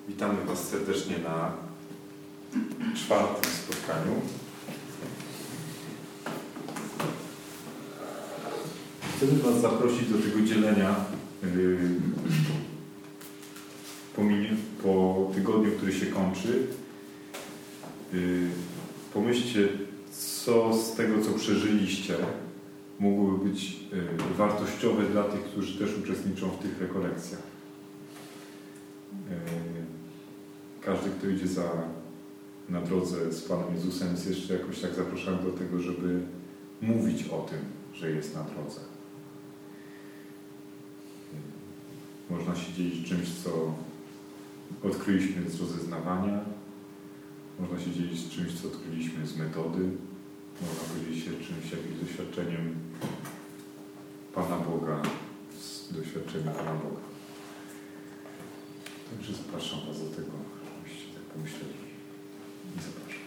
Witamy Was serdecznie na 4. spotkaniu. Chcemy Was zaprosić do tego dzielenia po tygodniu, który się kończy. Pomyślcie, co z tego, co przeżyliście, mogłoby być wartościowe dla tych, którzy też uczestniczą w tych rekolekcjach. Każdy, kto idzie na drodze z Panem Jezusem, jest jeszcze jakoś tak zaproszony do tego, żeby mówić o tym, że jest na drodze. Można się dzielić czymś, co odkryliśmy z rozeznawania. Można się dzielić czymś, co odkryliśmy z metody. Można podzielić się czymś, jakimś doświadczeniem Pana Boga, z doświadczeniem Pana Boga. Także zapraszam Was do tego, żebyście tak pomyśleli. I zapraszam.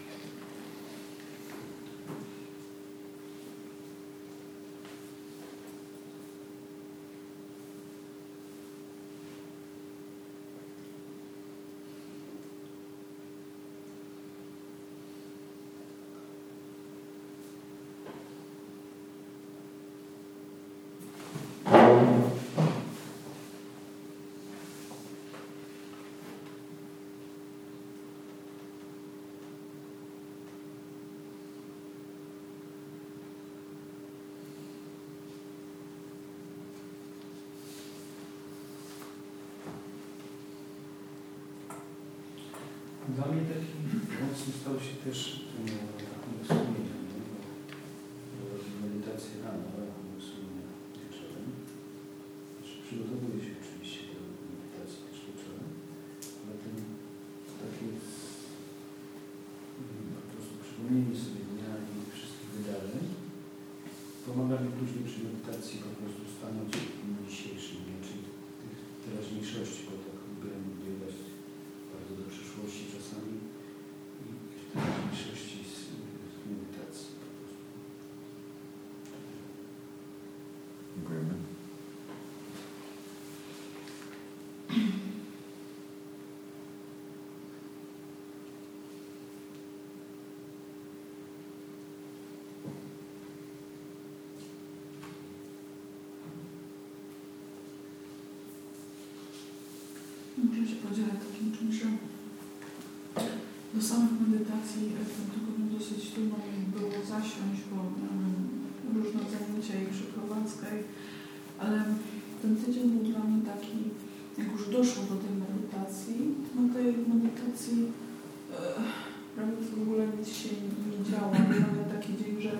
Dla mnie taki mocno stał się też takim wspomnieniem, bo medytację rano, wspomnienia wieczorem. Przygotowuję się oczywiście do medytacji też wieczorem, ale ten takie po prostu przypomnienie sobie dnia i wszystkich wydarzeń pomaga mi później przy medytacji po prostu stanąć w tym dzisiejszym dniu, czyli tych teraźniejszości, bo tak lubię biegać bardzo do przyszłości czasami i w teraźniejszości z medytacji po prostu. Dziękujemy. Może się podzielę takim czymś, że do samych medytacji w tym tygodniu dosyć trudno mi było zasiąść, bo miałam różne zajęcia i przeprowadzkę, ale ten tydzień był dla mnie taki, jak już doszło do tej medytacji, no tej medytacji prawie w ogóle nic się nie działo. Miałem taki dzień, że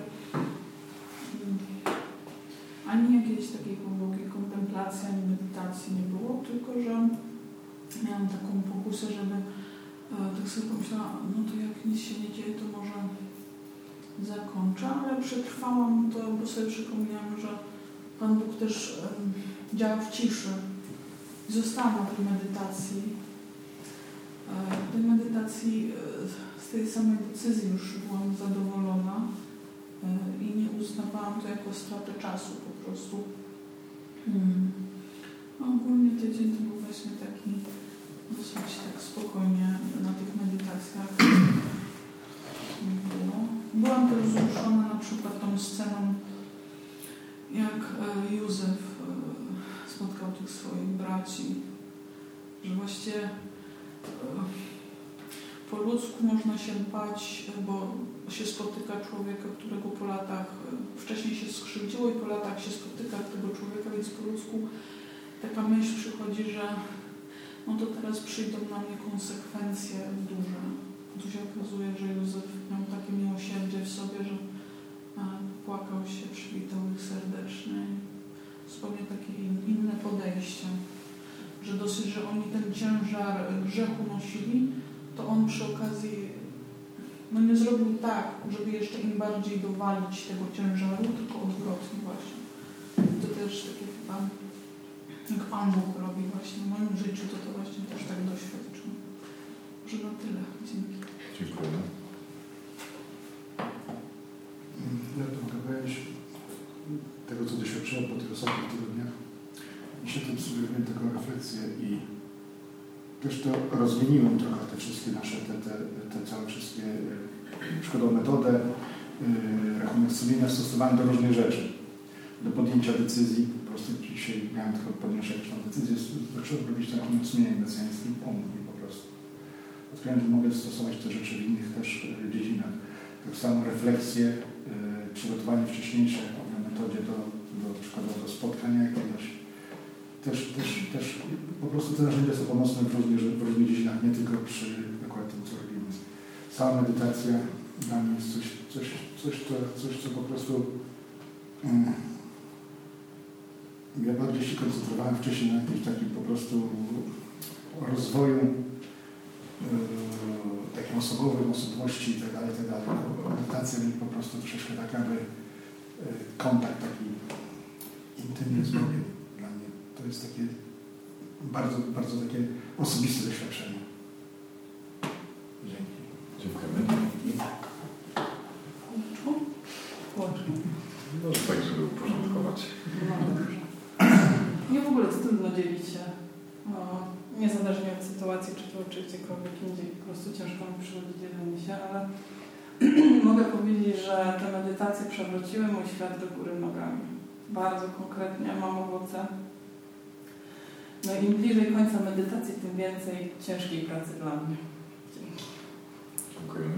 ani jakiejś takiej głębokiej kontemplacji, ani medytacji nie było, tylko że miałam taką pokusę, żeby tak sobie pomyślałam, no to jak nic się nie dzieje, to może zakończę, ale przetrwałam to, bo sobie przypomniałam, że Pan Bóg też działa w ciszy. I zostałam na tej medytacji. W tej medytacji z tej samej decyzji już byłam zadowolona i nie uznawałam to jako stratę czasu po prostu. Ogólnie tydzień to był właśnie taki dosyć tak spokojnie na tych medytacjach było. Byłam też wzruszona na przykład tą sceną, jak Józef spotkał tych swoich braci, że właściwie po ludzku można się bać, bo się spotyka człowieka, którego po latach wcześniej się skrzywdziło i po latach się spotyka tego człowieka, więc po ludzku taka myśl przychodzi, że no to teraz przyjdą na mnie konsekwencje duże. Tu się okazuje, że Józef miał takie miłosierdzie w sobie, że płakał się, przywitał ich serdecznie. Zupełnie takie inne podejście, że dosyć, że oni ten ciężar grzechu nosili, to on przy okazji no nie zrobił tak, żeby jeszcze im bardziej dowalić tego ciężaru, tylko odwrotnie właśnie. To też takie chyba jak Pan Bóg robi właśnie w moim życiu, to właśnie też tak doświadczyłam. Może na tyle. Dzięki. Dziękuję. Ja to mogę powiedzieć tego, co doświadczyłem po tych ostatnich tygodniach i się tym sobie taką refleksję i też to rozmieniłem trochę te wszystkie nasze, te całe wszystkie przykładowo metodę, rachunek sumienia stosowałem do różnych rzeczy. Do podjęcia decyzji, po prostu dzisiaj miałem tylko podjąć jakąś tam decyzję, zacząłem robić rachunek sumienia mesjańskim, pomógł mi po prostu. Odkryłem, że mogę stosować te rzeczy w innych też dziedzinach. Tak samo refleksje, przygotowanie wcześniejsze w metodzie do przykładowo do spotkania jakiegoś. Też po prostu te narzędzia są pomocne w różnych dziedzinach, nie tylko przy akurat tym, co robimy. Cała medytacja dla mnie jest coś co po prostu ja bardziej się koncentrowałem wcześniej na jakimś takim po prostu rozwoju takim osobowym, osobowości itd. Medytacja mi po prostu troszeczkę tak jakby kontakt taki intymny z Bogiem dla mnie. To jest takie bardzo, bardzo takie osobiste doświadczenie. Dzięki. Dziękujemy. Łączą. Może tak, żeby uporządkować. No dobrze. Nie w ogóle trudno dzielić się, niezależnie od sytuacji, czy gdziekolwiek indziej. Po prostu ciężko mi przychodzi dzielenie się, ale mogę powiedzieć, że te medytacje przewróciły mój świat do góry nogami. Bardzo konkretnie, mam owoce. No im bliżej końca medytacji, tym więcej ciężkiej pracy dla mnie. Dzięki. Dziękujemy.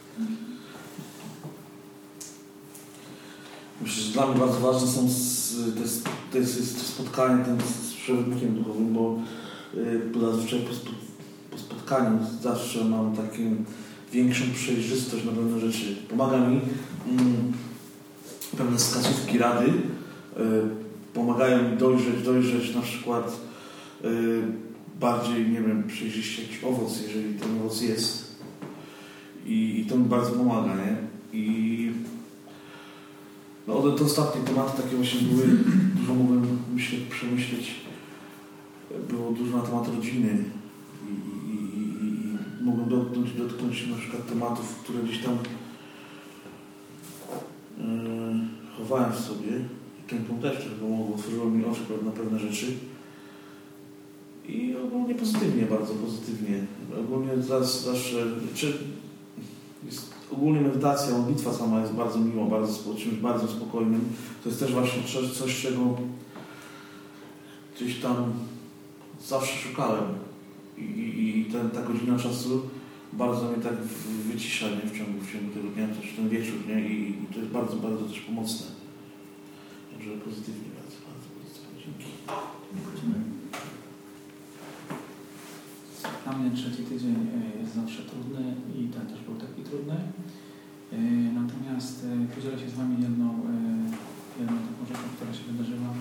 Myślę, że dla mnie bardzo ważne są te spotkania z przewodnikiem duchowym, bo zazwyczaj po spotkaniu zawsze mam taką większą przejrzystość na pewne rzeczy. Pomaga mi pewne wskazówki, rady, pomagają mi dojrzeć na przykład bardziej, nie wiem, przejrzyście jakiś owoc, jeżeli ten owoc jest. I to mi bardzo pomaga, nie? No, te ostatnie tematy takie właśnie były, dużo mogłem przemyśleć, było dużo na temat rodziny i mogłem dotknąć na przykład tematów, które gdzieś tam chowałem w sobie. I ten punkt też pomogło, otworzyło mi oczy na pewne rzeczy. I ogólnie pozytywnie, bardzo pozytywnie. Ogólnie zawsze, ogólnie medytacja, modlitwa sama jest bardzo miła, czymś bardzo spokojnym. To jest też właśnie coś, czego gdzieś tam zawsze szukałem. I ta godzina czasu bardzo mnie tak wycisza, nie? W ciągu tego dnia, też ten wieczór, nie? I to jest bardzo, bardzo też pomocne. Także pozytywnie, bardzo pozytywnie. Dzięki. Dla mnie trzeci tydzień jest zawsze trudny i ten też był taki trudny. Natomiast podzielę się z Wami jedną taką rzeczą, która się wydarzyła.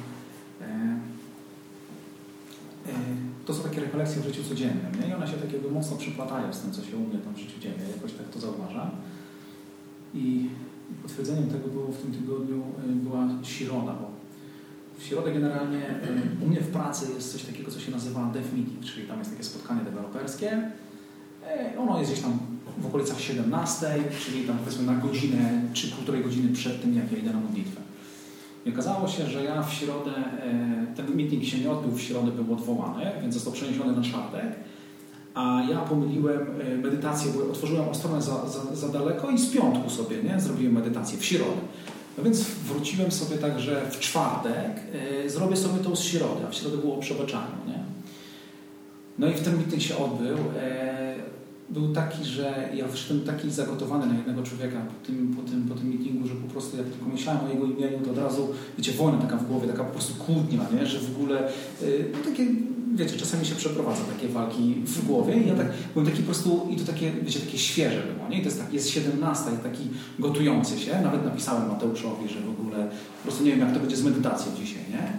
To są takie rekolekcje w życiu codziennym, nie? I one się tak jakby mocno przyplatają z tym, co się u mnie tam w życiu dzieje. Jakoś tak to zauważam. I potwierdzeniem tego było w tym tygodniu była środa, bo w środę generalnie u mnie w pracy jest coś takiego, co się nazywa dev meeting, czyli tam jest takie spotkanie deweloperskie. Ono jest gdzieś tam w okolicach 17, czyli tam powiedzmy na godzinę czy półtorej godziny przed tym, jak ja idę na modlitwę. I okazało się, że ja w środę, ten meeting się nie odbył w środę, był odwołany, więc został przeniesiony na czwartek, a ja pomyliłem medytację, bo otworzyłem stronę za daleko i z piątku sobie, nie, zrobiłem medytację w środę. No więc wróciłem sobie tak, że w czwartek zrobię sobie to z środy, a w środę było o przebaczaniu, nie? No i w ten meeting się odbył. Był taki, że ja wszedłem taki zagotowany na jednego człowieka po tym meetingu, że po prostu jak tylko myślałem o jego imieniu, to od razu, wiecie, wojna taka w głowie, taka po prostu kłótnia, nie? Że w ogóle no takie, wiecie, czasami się przeprowadza takie walki w głowie i ja tak byłem taki po prostu, i to takie, wiecie, takie świeże było, nie? I to jest tak, jest 17, taki gotujący się, nawet napisałem Mateuszowi, że w ogóle po prostu nie wiem, jak to będzie z medytacją dzisiaj, nie?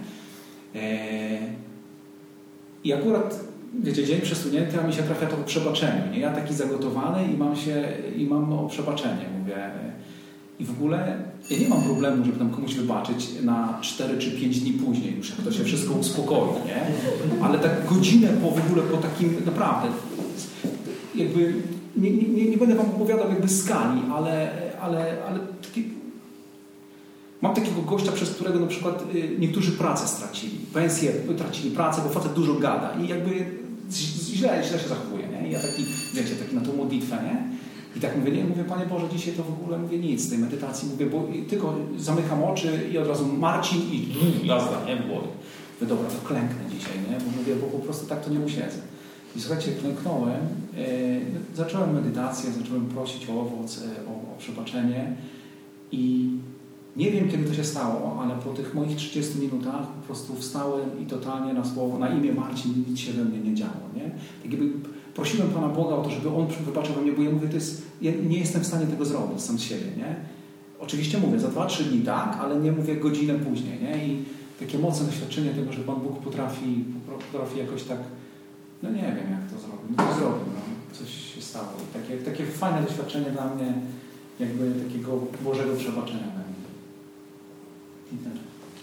I akurat, wiecie, dzień przesunięty, a mi się trafia to o przebaczeniu, nie? Ja taki zagotowany i mam o przebaczenie, mówię. I w ogóle ja nie mam problemu, żeby tam komuś wybaczyć na 4 czy 5 dni później już, jak to się wszystko uspokoi, nie? Ale tak godzinę po takim, naprawdę, jakby, nie będę wam opowiadał jakby skali, ale taki, mam takiego gościa, przez którego na przykład niektórzy pracę stracili, pensję tracili pracę, bo facet dużo gada i jakby źle się zachowuje, nie? I ja taki, wiecie, taki na tą modlitwę, nie? I tak mówię, nie, mówię, Panie Boże, dzisiaj to w ogóle mówię nic z tej medytacji, mówię, bo tylko zamykam oczy i od razu Marcin i gazda, nie? Było. Mówię, dobra, to klęknę dzisiaj, nie? Bo mówię, bo po prostu tak to nie usiedzę. I słuchajcie, klęknąłem, zacząłem medytację, zacząłem prosić o owoc, o przebaczenie i nie wiem, kiedy to się stało, ale po tych moich 30 minutach po prostu wstałem i totalnie na słowo, na imię Marcin nic się we mnie nie działo, nie? Tak jakby prosiłem Pana Boga o to, żeby On wybaczył we mnie, bo ja mówię, ja nie jestem w stanie tego zrobić sam z siebie, nie? Oczywiście mówię, za 2-3 dni tak, ale nie mówię godzinę później, nie? I takie mocne doświadczenie tego, że Pan Bóg potrafi jakoś tak, no nie wiem jak to zrobił, no to zrobił, no. Coś się stało. I takie fajne doświadczenie dla mnie, jakby takiego Bożego przebaczenia we mnie. I tak.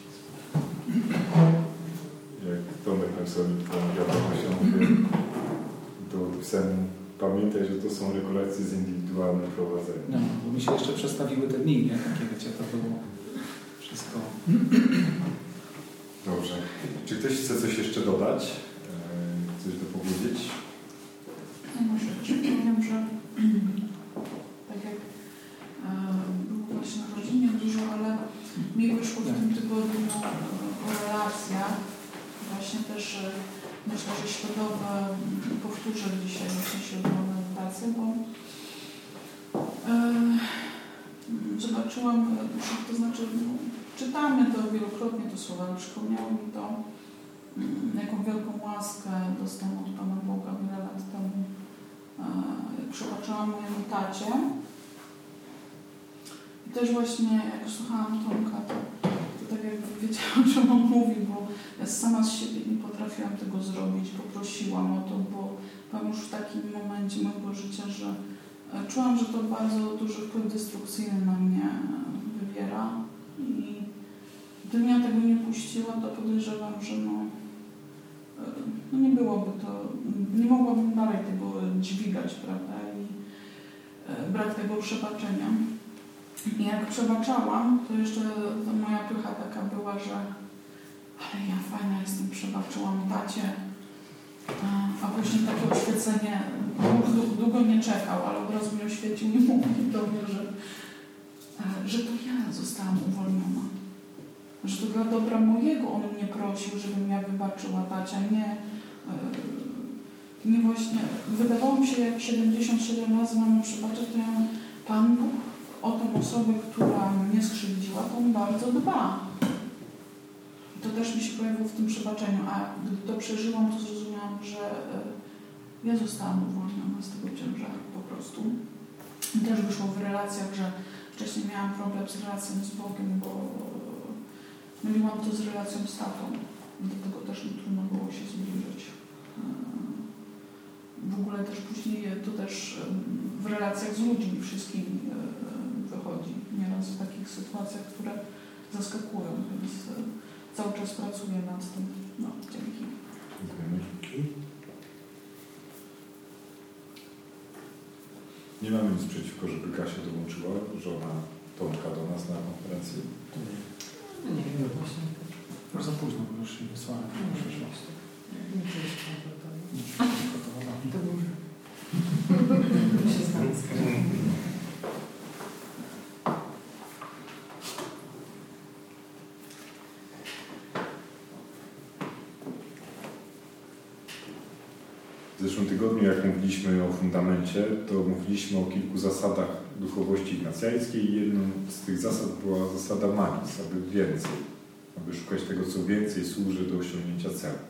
Jak Tomek napisał mi tą wiadomość, ja mówię, to pisałem, pamiętaj, że to są rekolekcje z indywidualnym prowadzeniem. No, bo mi się jeszcze przestawiły te dni, nie? Takie, wiecie, to było wszystko. Dobrze. Czy ktoś chce coś jeszcze dodać? Coś dopowiedzieć? Ja może powiem, że tak jak było właśnie w rodzinie dużo, ale mi wyszło w tym tygodniu o relacjach. Właśnie też myślę, że środowe powtórzę dzisiaj właśnie środową medytację, bo zobaczyłam, to znaczy czytamy to wielokrotnie, to słowa, przypomniało mi to, jaką wielką łaskę dostałam od Pana Boga wiele lat temu. Przebaczyłam mojemu tacie. I też właśnie jak słuchałam Tomka, to tak jakby wiedziałam, że on mówi, bo ja sama z siebie nie potrafiłam tego zrobić. Poprosiłam o to, bo byłam już w takim momencie mojego życia, że czułam, że to bardzo duży wpływ destrukcyjny na mnie wywiera. I gdybym ja tego nie puściła, to podejrzewam, że nie byłoby to, nie mogłabym dalej tego dźwigać, prawda, i brak tego przebaczenia. I jak przebaczałam, to jeszcze to moja pycha taka była, że ale ja fajna jestem, przebaczyłam tacie, a później takie oświecenie, długo nie czekał, ale od razu mnie oświecił i mówił do mnie, że to ja zostałam uwolniona. Że to dla dobra mojego on mnie prosił, żebym ja wybaczyła tacia, nie właśnie, wydawało mi się, jak 77 razy mam przebaczać, to ja Pan Bóg o tą osobę, która mnie skrzywdziła, to on bardzo dba. I to też mi się pojawiło w tym przebaczeniu, a gdy to przeżyłam, to zrozumiałam, że ja zostałam uwolniona z tego ciężaru po prostu. I też wyszło w relacjach, że wcześniej miałam problem z relacją z Bogiem, bo myliłam to z relacją z tatą. Dlatego też mi trudno było się zbliżyć. W ogóle też później to też w relacjach z ludźmi wszystkimi wychodzi. Nieraz w takich sytuacjach, które zaskakują, więc cały czas pracuję nad tym. No, dzięki. Dziękujemy. Nie mamy nic przeciwko, żeby Kasia dołączyła, żona Tomka, do nas na konferencję. Nie wiem, właśnie. Już za późno, bo już się wysłałem. To się znalazł. W zeszłym tygodniu, jak mówiliśmy o fundamencie, to mówiliśmy o kilku zasadach duchowości ignacjajskiej i jedną z tych zasad była zasada magis, aby więcej, aby szukać tego, co więcej służy do osiągnięcia celu.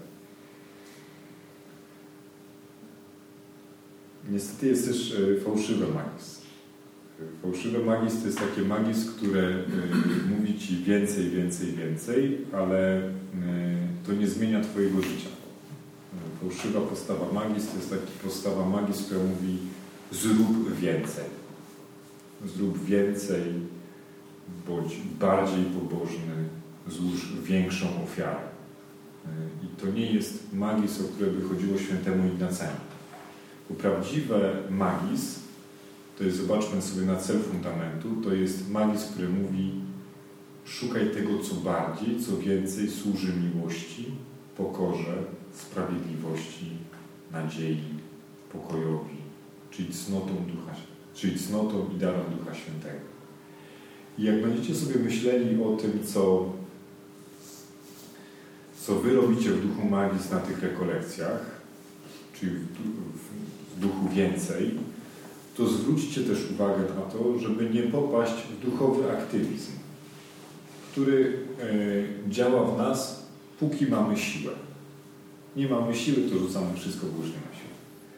Niestety jest też fałszywe magis. Fałszywe magis to jest takie magis, które mówi Ci więcej, więcej, więcej, ale to nie zmienia Twojego życia. Fałszywa postawa magis to jest taka postawa magis, która mówi zrób więcej. Zrób więcej, bądź bardziej pobożny, złóż większą ofiarę. I to nie jest magis, o które by chodziło świętemu Ignacemu. Bo prawdziwe magis, to jest, zobaczmy sobie na cel fundamentu, to jest magis, który mówi szukaj tego, co bardziej, co więcej służy miłości, pokorze, sprawiedliwości, nadziei, pokojowi, czyli cnotą i darem Ducha Świętego. I jak będziecie sobie myśleli o tym, co wy robicie w duchu magis na tych rekolekcjach, czyli w duchu więcej, to zwróćcie też uwagę na to, żeby nie popaść w duchowy aktywizm, który działa w nas, póki mamy siłę. Nie mamy siły, to rzucamy wszystko wyłącznie na siłę.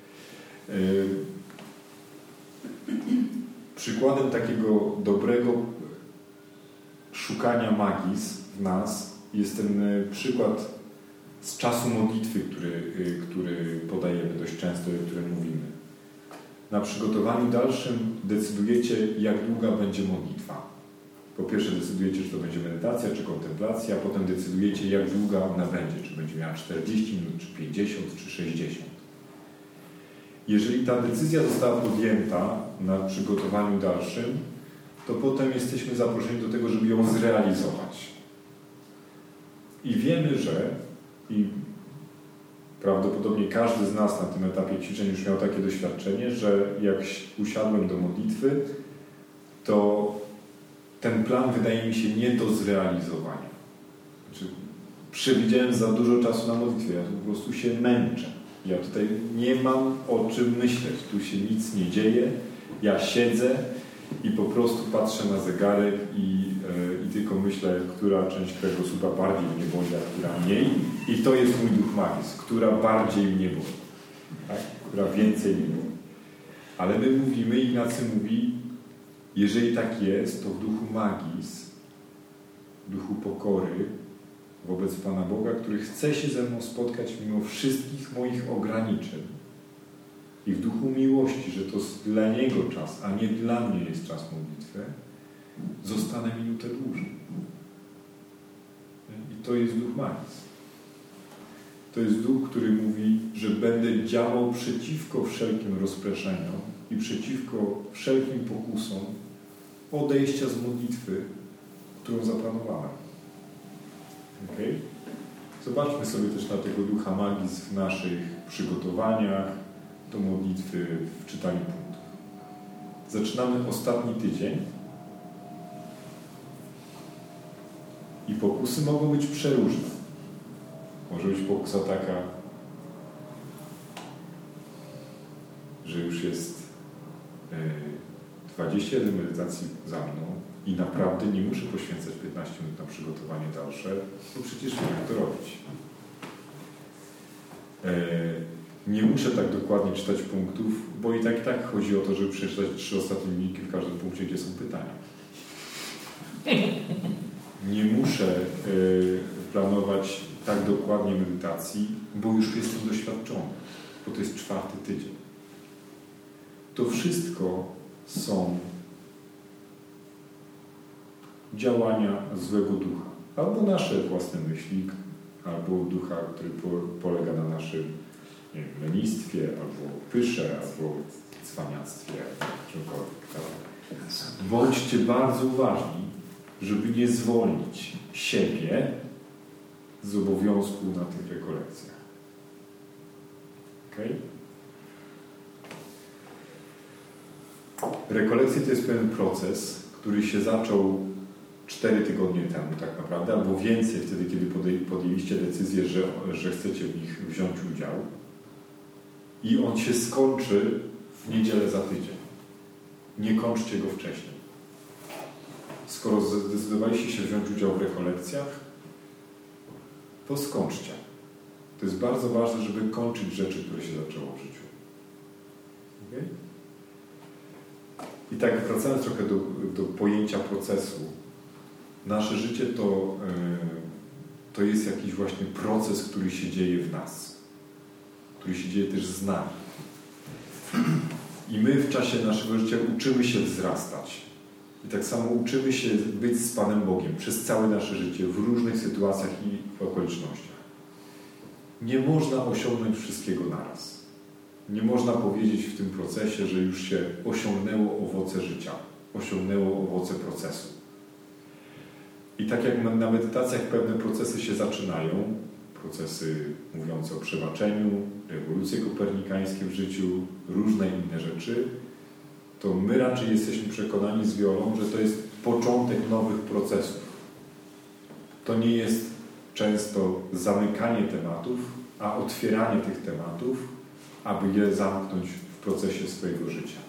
Przykładem takiego dobrego szukania magis w nas jest ten przykład z czasu modlitwy, który podajemy dość często i o którym mówimy. Na przygotowaniu dalszym decydujecie, jak długa będzie modlitwa. Po pierwsze decydujecie, czy to będzie medytacja, czy kontemplacja, a potem decydujecie, jak długa ona będzie, czy będzie miała 40 minut, czy 50, czy 60. Jeżeli ta decyzja została podjęta na przygotowaniu dalszym, to potem jesteśmy zaproszeni do tego, żeby ją zrealizować. I wiemy, i prawdopodobnie każdy z nas na tym etapie ćwiczeń już miał takie doświadczenie, że jak usiadłem do modlitwy, to ten plan wydaje mi się nie do zrealizowania. Znaczy, przewidziałem za dużo czasu na modlitwie, ja tu po prostu się męczę. Ja tutaj nie mam o czym myśleć, tu się nic nie dzieje, ja siedzę i po prostu patrzę na zegarek i tylko myślę, która część kręgosłupa bardziej mnie boli, a która mniej. I to jest mój duch magis, która bardziej mnie boli, tak? Która więcej mnie boli. Ale my mówimy, Ignacy mówi, jeżeli tak jest, to w duchu magis, w duchu pokory wobec Pana Boga, który chce się ze mną spotkać mimo wszystkich moich ograniczeń i w duchu miłości, że to dla Niego czas, a nie dla mnie jest czas modlitwy, zostanę minutę dłużej. I to jest duch magis. To jest duch, który mówi, że będę działał przeciwko wszelkim rozpraszeniom i przeciwko wszelkim pokusom odejścia z modlitwy, którą zaplanowałem. Okay? Zobaczmy sobie też na tego ducha magis w naszych przygotowaniach do modlitwy, w czytaniu punktów. Zaczynamy ostatni tydzień i pokusy mogą być przeróżne. Może być pokusa taka, że już jest 21 medytacji za mną i naprawdę nie muszę poświęcać 15 minut na przygotowanie dalsze, bo przecież wiem, jak to robić. Nie muszę tak dokładnie czytać punktów, bo i tak chodzi o to, żeby przeczytać 3 ostatnie linijki w każdym punkcie, gdzie są pytania. Nie muszę planować tak dokładnie medytacji, bo już jestem doświadczony, bo to jest 4. tydzień. To wszystko są działania złego ducha. Albo nasze własne myśli, albo ducha, który polega na naszym lenistwie, albo pysze, albo cwaniactwie, czymkolwiek. Bądźcie bardzo uważni, żeby nie zwolnić siebie z obowiązku na tych rekolekcjach. Okay? Rekolekcje to jest pewien proces, który się zaczął 4 tygodnie temu tak naprawdę, albo więcej wtedy, kiedy podjęliście decyzję, że chcecie w nich wziąć udział. I on się skończy w niedzielę za tydzień. Nie kończcie go wcześniej. Skoro zdecydowaliście się wziąć udział w rekolekcjach, to skończcie. To jest bardzo ważne, żeby kończyć rzeczy, które się zaczęło w życiu. Okay? I tak wracając trochę do pojęcia procesu, nasze życie to jest jakiś właśnie proces, który się dzieje w nas, który się dzieje też z nami. I my w czasie naszego życia uczymy się wzrastać. I tak samo uczymy się być z Panem Bogiem przez całe nasze życie, w różnych sytuacjach i okolicznościach. Nie można osiągnąć wszystkiego naraz. Nie można powiedzieć w tym procesie, że już się osiągnęło owoce życia, osiągnęło owoce procesu. I tak jak na medytacjach pewne procesy się zaczynają, procesy mówiące o przebaczeniu, rewolucje kopernikańskie w życiu, różne inne rzeczy, to my raczej jesteśmy przekonani z Wiolą, że to jest początek nowych procesów. To nie jest często zamykanie tematów, a otwieranie tych tematów, aby je zamknąć w procesie swojego życia.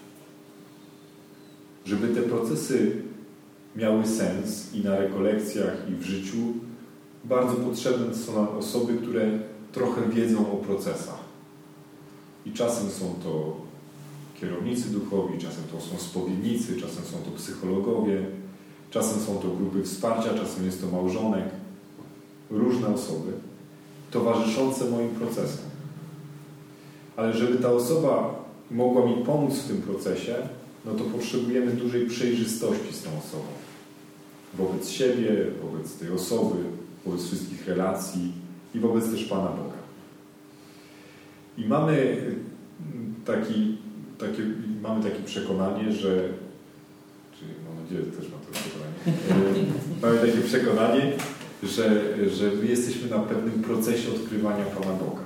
Żeby te procesy miały sens i na rekolekcjach, i w życiu, bardzo potrzebne są nam osoby, które trochę wiedzą o procesach. I czasem są to kierownicy duchowi, czasem to są spowiednicy, czasem są to psychologowie, czasem są to grupy wsparcia, czasem jest to małżonek. Różne osoby towarzyszące moim procesom. Ale żeby ta osoba mogła mi pomóc w tym procesie, no to potrzebujemy dużej przejrzystości z tą osobą. Wobec siebie, wobec tej osoby, wobec wszystkich relacji i wobec też Pana Boga. I mamy takie przekonanie, że czyli mam nadzieję, że też mam to przekonanie, mamy takie przekonanie, że my jesteśmy na pewnym procesie odkrywania Pana Boga.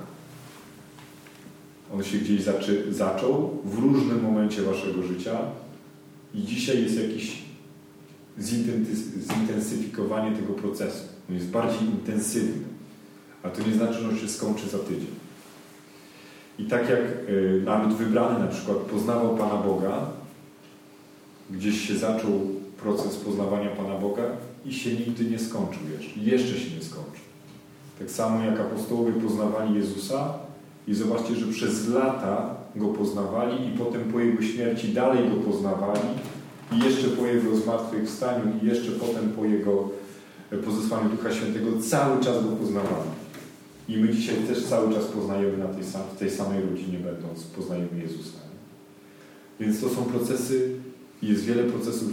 On się gdzieś zaczął w różnym momencie waszego życia i dzisiaj jest jakieś zintensyfikowanie tego procesu. On jest bardziej intensywny, a to nie znaczy, że on się skończy za tydzień. I tak jak naród wybrany na przykład poznawał Pana Boga, gdzieś się zaczął proces poznawania Pana Boga i się nigdy nie skończył jeszcze. I jeszcze się nie skończył. Tak samo jak apostołowie poznawali Jezusa i zobaczcie, że przez lata Go poznawali i potem po Jego śmierci dalej Go poznawali i jeszcze po Jego zmartwychwstaniu i jeszcze potem po Jego pozesłaniu Ducha Świętego cały czas Go poznawali. I my dzisiaj też cały czas poznajemy w tej samej rodzinie będąc, poznajemy Jezusa. Więc to są procesy, jest wiele procesów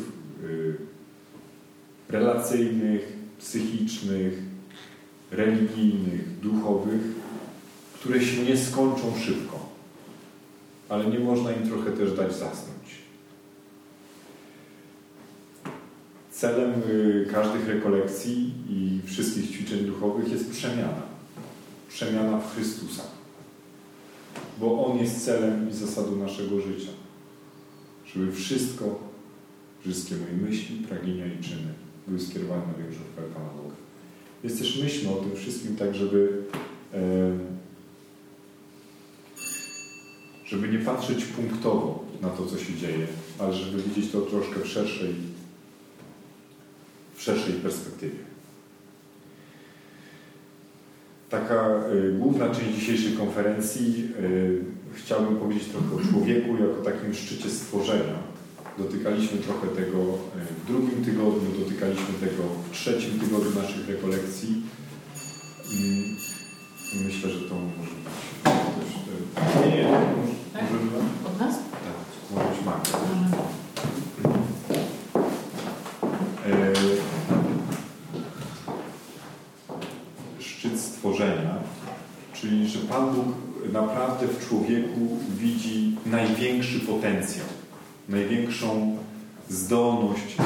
relacyjnych, psychicznych, religijnych, duchowych, które się nie skończą szybko. Ale nie można im trochę też dać zasnąć. Celem każdych rekolekcji i wszystkich ćwiczeń duchowych jest przemiana. Przemiana w Chrystusa. Bo On jest celem i zasadą naszego życia. Żeby wszystkie moje myśli, pragnienia i czyny były skierowane na większą chwałę Pana Boga. Więc też myślmy o tym wszystkim tak, żeby nie patrzeć punktowo na to, co się dzieje, ale żeby widzieć to troszkę w szerszej perspektywie. Taka główna część dzisiejszej konferencji, chciałbym powiedzieć trochę o człowieku jako takim szczycie stworzenia. Dotykaliśmy trochę tego w drugim tygodniu, dotykaliśmy tego w trzecim tygodniu naszych rekolekcji. Myślę, że to może być też... Nie, może być... Od nas? Tak, może być Magda. Szczyt stworzenia, czyli że Pan Bóg naprawdę w człowieku widzi największy potencjał, największą zdolność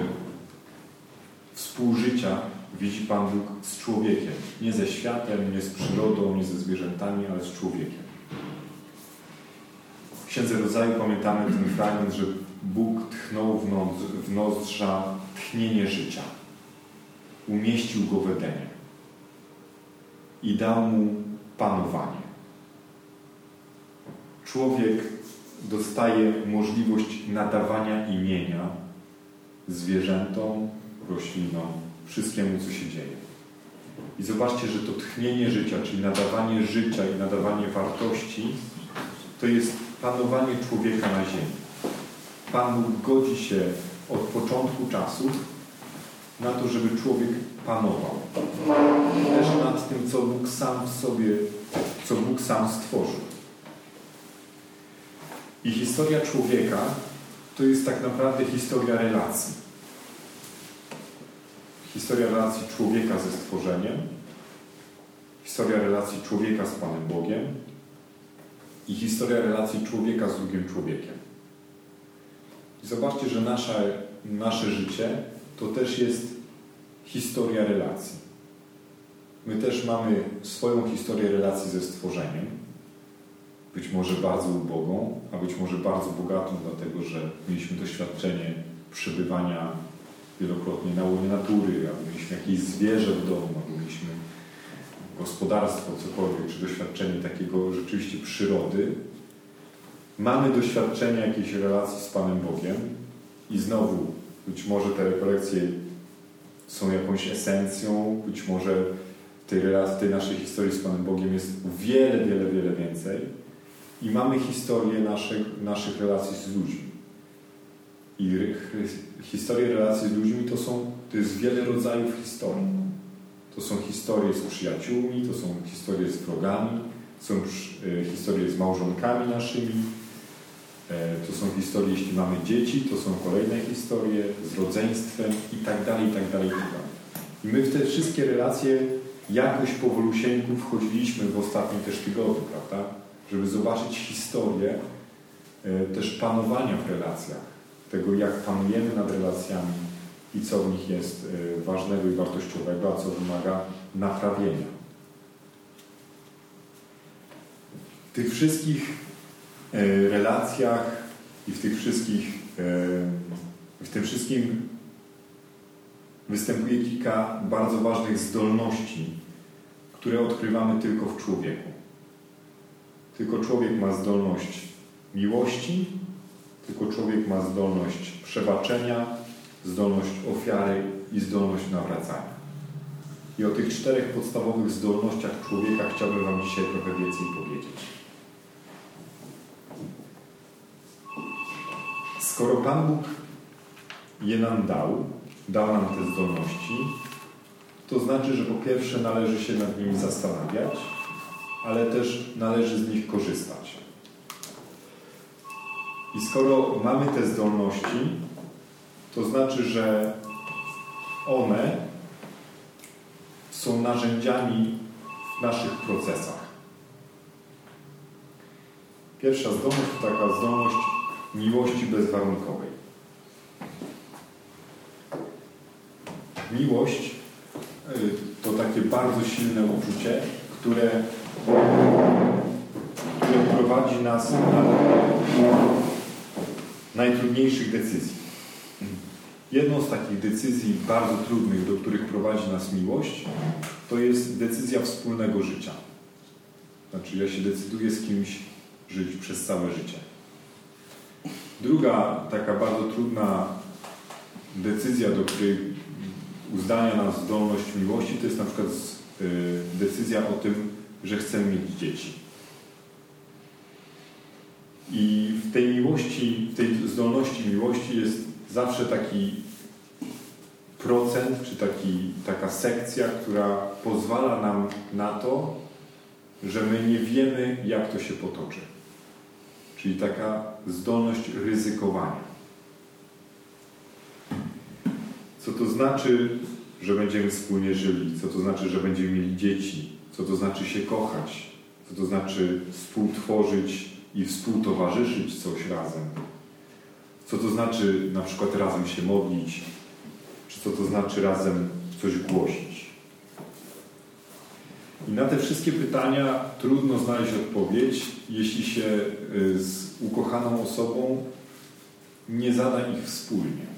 współżycia widzi Pan Bóg z człowiekiem. Nie ze światem, nie z przyrodą, nie ze zwierzętami, ale z człowiekiem. W Księdze Rodzaju pamiętamy ten fragment, że Bóg tchnął w nozdrza tchnienie życia. Umieścił go w Edenie i dał mu panowanie. Człowiek dostaje możliwość nadawania imienia zwierzętom, roślinom, wszystkiemu, co się dzieje. I zobaczcie, że to tchnienie życia, czyli nadawanie życia i nadawanie wartości, to jest panowanie człowieka na ziemi. Pan Bóg godzi się od początku czasów na to, żeby człowiek panował. Też nad tym, co Bóg sam w sobie, co Bóg sam stworzył. I historia człowieka to jest tak naprawdę historia relacji. Historia relacji człowieka ze stworzeniem, historia relacji człowieka z Panem Bogiem i historia relacji człowieka z drugim człowiekiem. I zobaczcie, że nasze życie to też jest historia relacji. my też mamy swoją historię relacji ze stworzeniem, być może bardzo ubogą, a być może bardzo bogatą, dlatego że mieliśmy doświadczenie przebywania wielokrotnie na łonie natury, albo mieliśmy jakieś zwierzę w domu, albo mieliśmy gospodarstwo, cokolwiek, czy doświadczenie takiego rzeczywiście przyrody. Mamy doświadczenie jakiejś relacji z Panem Bogiem i znowu być może te rekolekcje są jakąś esencją, być może w tej naszej historii z Panem Bogiem jest wiele, wiele, wiele więcej i mamy historię naszych relacji z ludźmi. I historie relacji z ludźmi to jest wiele rodzajów historii. To są historie z przyjaciółmi, to są historie z wrogami, są historie z małżonkami naszymi, to są historie, jeśli mamy dzieci, to są kolejne historie z rodzeństwem i tak dalej, i tak dalej, i tak dalej. I my w te wszystkie relacje jakoś powolusieńku wchodziliśmy w ostatnim też tygodniu, prawda? Żeby zobaczyć historię też panowania w relacjach, tego jak panujemy nad relacjami i co w nich jest ważnego i wartościowego, a co wymaga naprawienia. W tych wszystkich relacjach i w tym wszystkim występuje kilka bardzo ważnych zdolności, które odkrywamy tylko w człowieku. Tylko człowiek ma zdolność miłości, tylko człowiek ma zdolność przebaczenia, zdolność ofiary i zdolność nawracania. I o tych 4 podstawowych zdolnościach człowieka chciałbym Wam dzisiaj trochę więcej powiedzieć. Skoro Pan Bóg je nam dał nam te zdolności, to znaczy, że po pierwsze należy się nad nimi zastanawiać, ale też należy z nich korzystać. I skoro mamy te zdolności, to znaczy, że one są narzędziami w naszych procesach. Pierwsza zdolność to taka zdolność miłości bezwarunkowej. Miłość to takie bardzo silne uczucie, które prowadzi nas na najtrudniejszych decyzji. Jedną z takich decyzji bardzo trudnych, do których prowadzi nas miłość, to jest decyzja wspólnego życia. Znaczy, ja się decyduję z kimś żyć przez całe życie. Druga taka bardzo trudna decyzja, do której uzdania nas zdolność miłości, to jest na przykład decyzja o tym, że chcemy mieć dzieci. I w tej miłości, w tej zdolności miłości jest zawsze taki procent, czy taka sekcja, która pozwala nam na to, że my nie wiemy, jak to się potoczy. Czyli taka zdolność ryzykowania. Co to znaczy, że będziemy wspólnie żyli? Co to znaczy, że będziemy mieli dzieci? Co to znaczy się kochać? Co to znaczy współtworzyć i współtowarzyszyć coś razem? Co to znaczy na przykład razem się modlić? Czy co to znaczy razem coś głosić? I na te wszystkie pytania trudno znaleźć odpowiedź, jeśli się z ukochaną osobą nie zada ich wspólnie.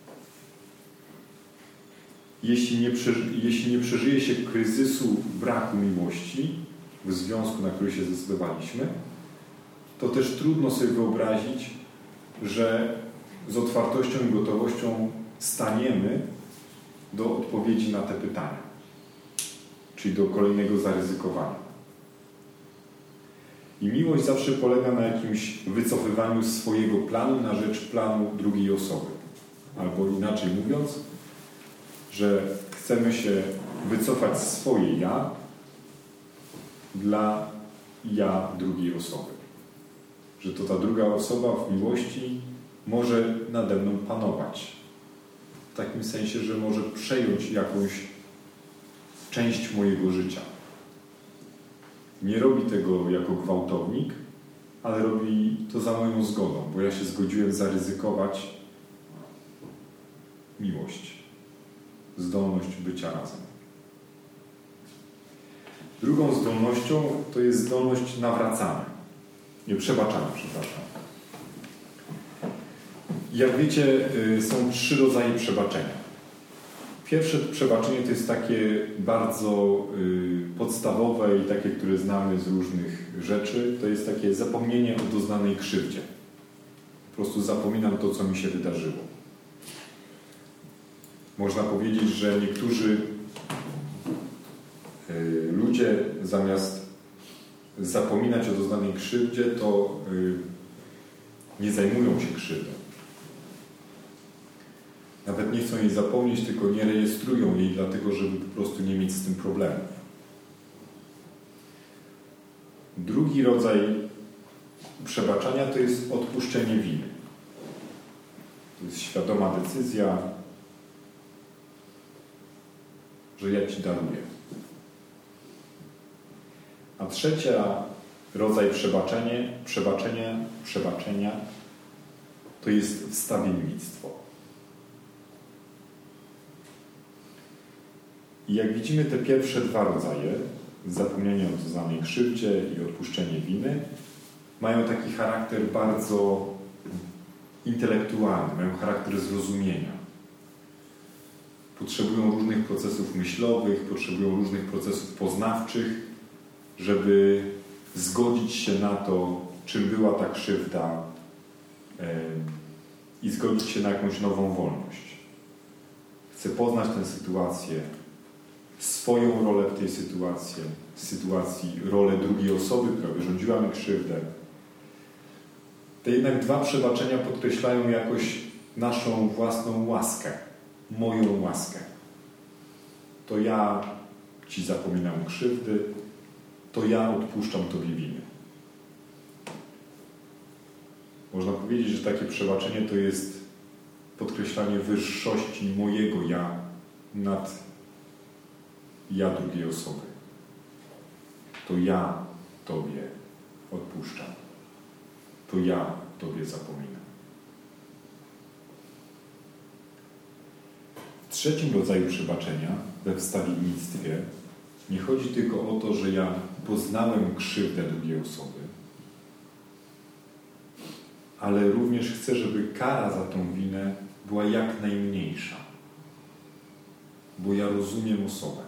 Jeśli nie przeżyje się kryzysu braku miłości w związku, na który się zdecydowaliśmy, to też trudno sobie wyobrazić, że z otwartością i gotowością staniemy do odpowiedzi na te pytania, czyli do kolejnego zaryzykowania. I miłość zawsze polega na jakimś wycofywaniu swojego planu na rzecz planu drugiej osoby. Albo inaczej mówiąc, że chcemy się wycofać swoje ja dla ja drugiej osoby. Że to ta druga osoba w miłości może nade mną panować. W takim sensie, że może przejąć jakąś część mojego życia. Nie robi tego jako gwałtownik, ale robi to za moją zgodą, bo ja się zgodziłem zaryzykować miłość, zdolność bycia razem. Drugą zdolnością to jest zdolność przebaczania. Jak wiecie, są 3 rodzaje przebaczenia. Pierwsze przebaczenie to jest takie bardzo podstawowe i takie, które znamy z różnych rzeczy. To jest takie zapomnienie o doznanej krzywdzie. Po prostu zapominam to, co mi się wydarzyło. Można powiedzieć, że niektórzy ludzie zamiast zapominać o doznanej krzywdzie, to nie zajmują się krzywdą. Nawet nie chcą jej zapomnieć, tylko nie rejestrują jej, dlatego żeby po prostu nie mieć z tym problemów. Drugi rodzaj przebaczania to jest odpuszczenie winy. To jest świadoma decyzja, że ja Ci daruję. A trzeci rodzaj przebaczenia to jest wstawiennictwo. I jak widzimy, te pierwsze 2 rodzaje, zapomnienie o doznanej krzywdzie i odpuszczenie winy, mają taki charakter bardzo intelektualny, mają charakter zrozumienia. Potrzebują różnych procesów myślowych, potrzebują różnych procesów poznawczych, żeby zgodzić się na to, czym była ta krzywda i zgodzić się na jakąś nową wolność. Chcę poznać tę sytuację, swoją rolę w tej sytuacji, rolę drugiej osoby, która wyrządziła mi krzywdę. Te jednak 2 przebaczenia podkreślają jakoś naszą własną łaskę, moją łaskę. To ja Ci zapominam krzywdy, to ja odpuszczam Tobie winy. Można powiedzieć, że takie przebaczenie to jest podkreślanie wyższości mojego ja nad ja drugiej osoby. To ja Tobie odpuszczam. To ja Tobie zapominam. W trzecim rodzaju przebaczenia, we wstawiennictwie, nie chodzi tylko o to, że ja poznałem krzywdę drugiej osoby, ale również chcę, żeby kara za tą winę była jak najmniejsza. Bo ja rozumiem osobę.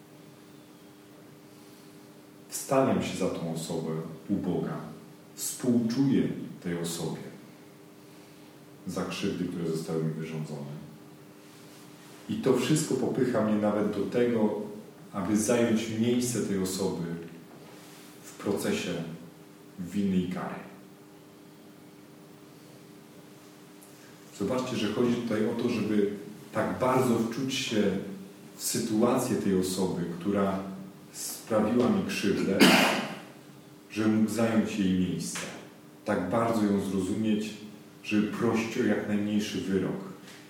Wstawiam się za tą osobę u Boga. Współczuję tej osobie za krzywdy, które zostały mi wyrządzone. I to wszystko popycha mnie nawet do tego, aby zająć miejsce tej osoby w procesie winy i kary. Zobaczcie, że chodzi tutaj o to, żeby tak bardzo wczuć się w sytuację tej osoby, która sprawiła mi krzywdę, żeby mógł zająć jej miejsce. Tak bardzo ją zrozumieć, żeby prosić o jak najmniejszy wyrok.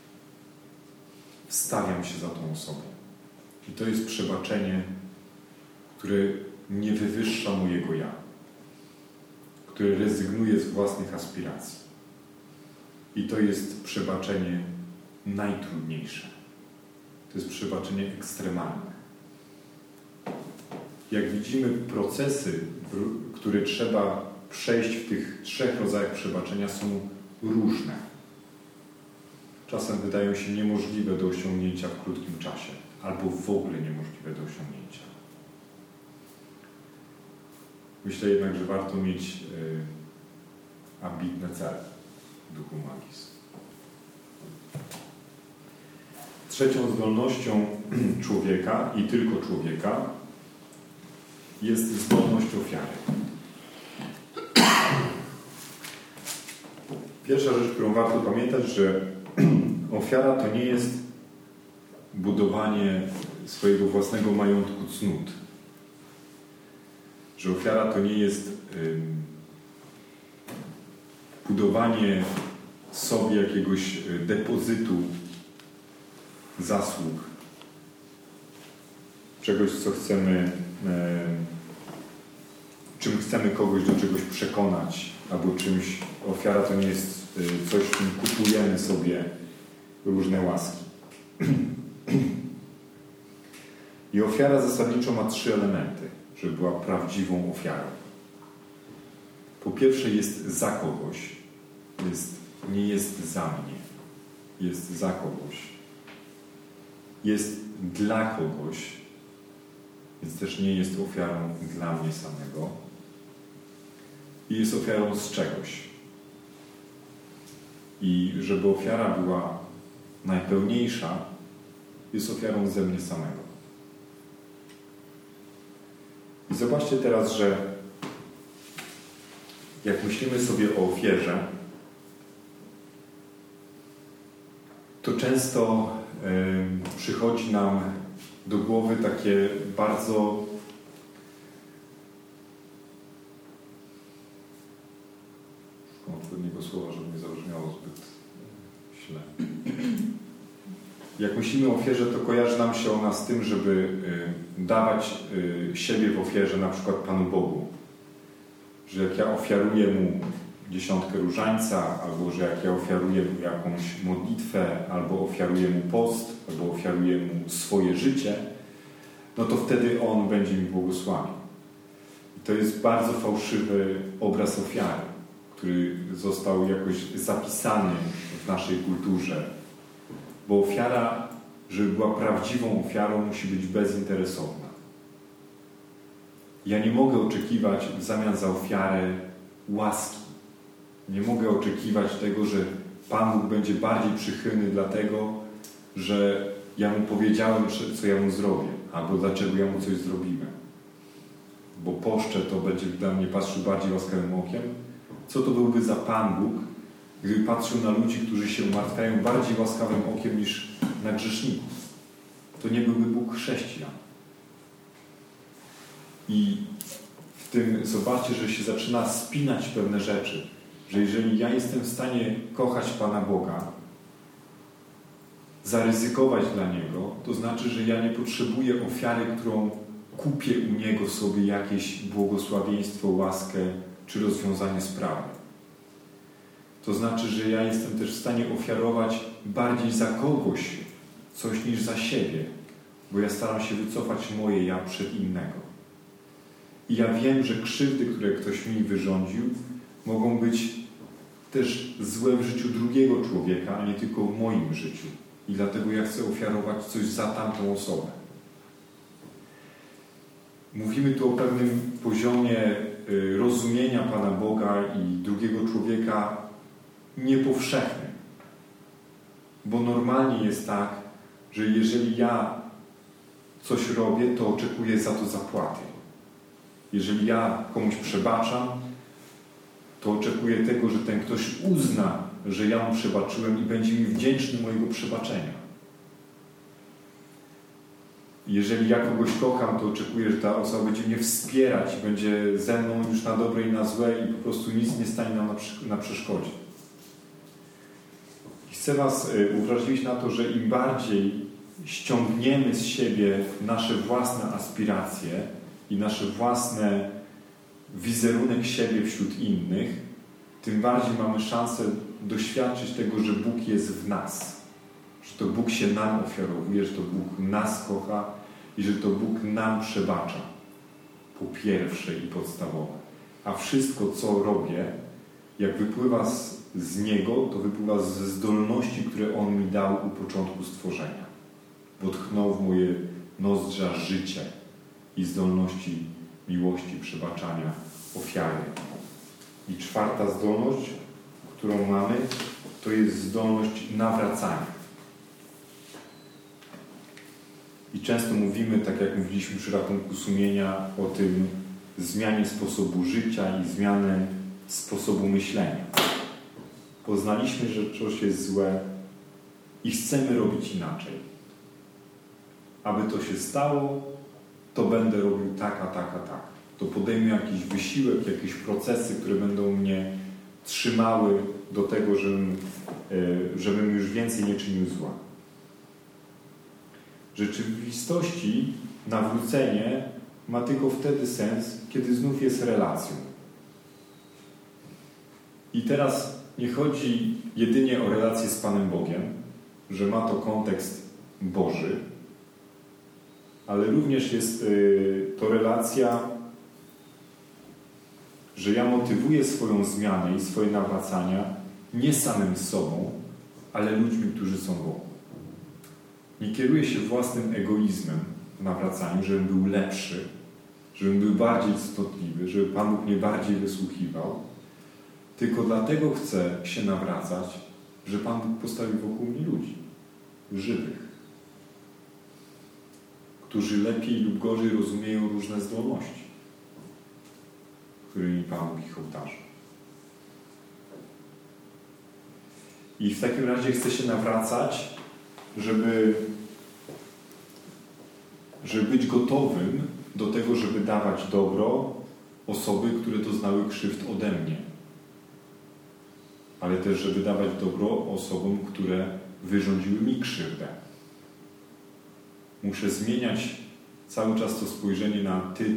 Wstawiam się za tą osobą. I to jest przebaczenie, które nie wywyższa mojego ja, które rezygnuje z własnych aspiracji. I to jest przebaczenie najtrudniejsze. To jest przebaczenie ekstremalne. Jak widzimy, procesy, które trzeba przejść w tych 3 rodzajach przebaczenia, są różne. Czasem wydają się niemożliwe do osiągnięcia w krótkim czasie, albo w ogóle niemożliwe do osiągnięcia. Myślę jednak, że warto mieć ambitne cele w duchu magis. Trzecią zdolnością człowieka i tylko człowieka jest zdolność ofiary. Pierwsza rzecz, którą warto pamiętać, że ofiara to nie jest budowanie swojego własnego majątku cnót. Że ofiara to nie jest budowanie sobie jakiegoś depozytu zasług, czegoś, co chcemy, czym chcemy kogoś do czegoś przekonać, albo czymś. Ofiara to nie jest coś, czym kupujemy sobie różne łaski. I ofiara zasadniczo ma 3 elementy. żeby była prawdziwą ofiarą. Po pierwsze jest za kogoś, nie jest za mnie, jest za kogoś. Jest dla kogoś, więc też nie jest ofiarą dla mnie samego. I jest ofiarą z czegoś. I żeby ofiara była najpełniejsza, jest ofiarą ze mnie samego. I zobaczcie teraz, że jak myślimy sobie o ofierze, to często przychodzi nam do głowy takie bardzo szukam odpowiedniego słowa, żeby nie zabrzmiało zbyt źle. Jak myślimy o ofierze, to kojarzy nam się ona z tym, żeby dawać siebie w ofierze na przykład Panu Bogu. Że jak ja ofiaruję Mu 10 różańca, albo że jak ja ofiaruję Mu jakąś modlitwę, albo ofiaruję Mu post, albo ofiaruję Mu swoje życie, no to wtedy On będzie mi błogosławił. I to jest bardzo fałszywy obraz ofiary, który został jakoś zapisany w naszej kulturze. Bo ofiara, żeby była prawdziwą ofiarą, musi być bezinteresowna. Ja nie mogę oczekiwać w zamian za ofiarę łaski. Nie mogę oczekiwać tego, że Pan Bóg będzie bardziej przychylny dlatego, że ja Mu powiedziałem, co ja Mu zrobię, albo dlaczego ja Mu coś zrobiłem. Bo poszczę, to będzie dla mnie patrzył bardziej łaskawym okiem. Co to byłby za Pan Bóg, gdyby patrzył na ludzi, którzy się umartwiają bardziej łaskawym okiem niż na grzeszników? To nie byłby Bóg chrześcijan. I w tym zobaczcie, że się zaczyna spinać pewne rzeczy. Że jeżeli ja jestem w stanie kochać Pana Boga, zaryzykować dla Niego, to znaczy, że ja nie potrzebuję ofiary, którą kupię u Niego sobie jakieś błogosławieństwo, łaskę czy rozwiązanie sprawy. To znaczy, że ja jestem też w stanie ofiarować bardziej za kogoś coś niż za siebie, bo ja staram się wycofać moje ja przed innego. I ja wiem, że krzywdy, które ktoś mi wyrządził, mogą być też złe w życiu drugiego człowieka, a nie tylko w moim życiu. I dlatego ja chcę ofiarować coś za tamtą osobę. Mówimy tu o pewnym poziomie rozumienia Pana Boga i drugiego człowieka niepowszechnym. Bo normalnie jest tak, że jeżeli ja coś robię, to oczekuję za to zapłaty. Jeżeli ja komuś przebaczam, to oczekuję tego, że ten ktoś uzna, że ja mu przebaczyłem i będzie mi wdzięczny mojego przebaczenia. Jeżeli ja kogoś kocham, to oczekuję, że ta osoba będzie mnie wspierać, będzie ze mną już na dobre i na złe i po prostu nic nie stanie nam na przeszkodzie. I chcę Was uwrażliwić na to, że im bardziej ściągniemy z siebie nasze własne aspiracje i nasze własne wizerunek siebie wśród innych, tym bardziej mamy szansę doświadczyć tego, że Bóg jest w nas. Że to Bóg się nam ofiarowuje, że to Bóg nas kocha i że to Bóg nam przebacza. Po pierwsze i podstawowe. A wszystko, co robię, jak wypływa z Niego, to wypływa ze zdolności, które On mi dał u początku stworzenia. Bo tchnął w moje nozdrza życie i zdolności miłości, przebaczania, ofiary. I czwarta zdolność, którą mamy, to jest zdolność nawracania. I często mówimy, tak jak mówiliśmy przy rachunku sumienia, o tym zmianie sposobu życia i zmianie sposobu myślenia. Poznaliśmy, że coś jest złe i chcemy robić inaczej. Aby to się stało, to będę robił tak, a tak, a tak. To podejmę jakiś wysiłek, jakieś procesy, które będą mnie trzymały do tego, żebym już więcej nie czynił zła. W rzeczywistości nawrócenie ma tylko wtedy sens, kiedy znów jest relacją. I teraz nie chodzi jedynie o relację z Panem Bogiem, że ma to kontekst Boży, ale również jest to relacja, że ja motywuję swoją zmianę i swoje nawracania nie samym sobą, ale ludźmi, którzy są wokół. Nie kieruję się własnym egoizmem w nawracaniu, żebym był lepszy, żebym był bardziej cnotliwy, żeby Pan Bóg mnie bardziej wysłuchiwał, tylko dlatego chcę się nawracać, że Pan Bóg postawił wokół mnie ludzi, żywych, którzy lepiej lub gorzej rozumieją różne zdolności, którymi Pan Bóg ich obdarza. I w takim razie chcę się nawracać, żeby być gotowym do tego, żeby dawać dobro osoby, które doznały krzywd ode mnie. Ale też, żeby dawać dobro osobom, które wyrządziły mi krzywdę. Muszę zmieniać cały czas to spojrzenie na ty,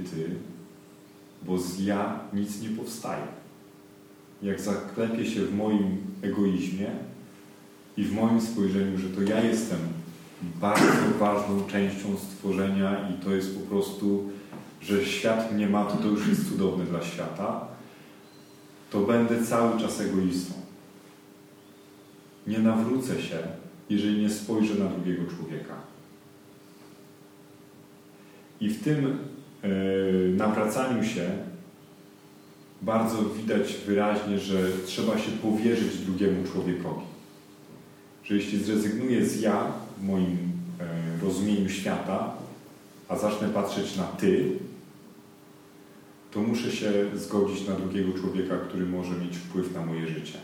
bo z ja nic nie powstaje. Jak zaklepię się w moim egoizmie i w moim spojrzeniu, że to ja jestem bardzo ważną częścią stworzenia i to jest po prostu, że świat mnie ma, to już jest cudowne dla świata, to będę cały czas egoistą. Nie nawrócę się, jeżeli nie spojrzę na drugiego człowieka. I w tym nawracaniu się bardzo widać wyraźnie, że trzeba się powierzyć drugiemu człowiekowi. Że jeśli zrezygnuję z ja w moim rozumieniu świata, a zacznę patrzeć na ty, to muszę się zgodzić na drugiego człowieka, który może mieć wpływ na moje życie.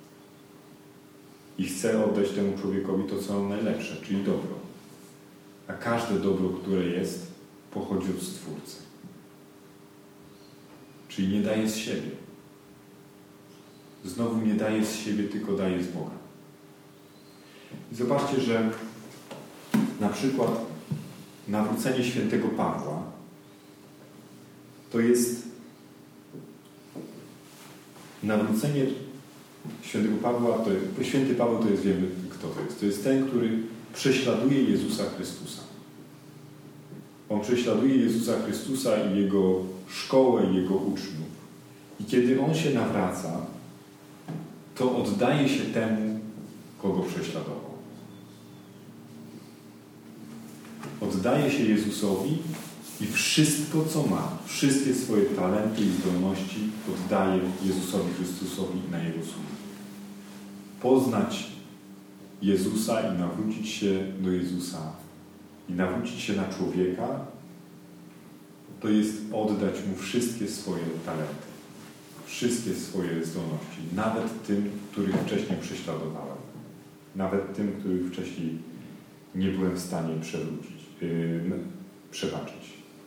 I chcę oddać temu człowiekowi to, co on najlepsze, czyli dobro. A każde dobro, które jest, pochodzi od Stwórcy. Czyli nie daje z siebie. Znowu nie daje z siebie, tylko daje z Boga. I zobaczcie, że na przykład nawrócenie świętego Pawła to jest nawrócenie świętego Pawła, święty Paweł to jest, wiemy kto to jest. To jest ten, który prześladuje Jezusa Chrystusa. On prześladuje Jezusa Chrystusa i Jego szkołę, i Jego uczniów. I kiedy On się nawraca, to oddaje się temu, kogo prześladował. Oddaje się Jezusowi i wszystko, co ma, wszystkie swoje talenty i zdolności oddaje Jezusowi Chrystusowi na Jego służbę. Poznać Jezusa i nawrócić się do Jezusa i nawrócić się na człowieka, to jest oddać Mu wszystkie swoje talenty, wszystkie swoje zdolności, nawet tym, których wcześniej prześladowałem, nawet tym, których wcześniej nie byłem w stanie przebaczyć.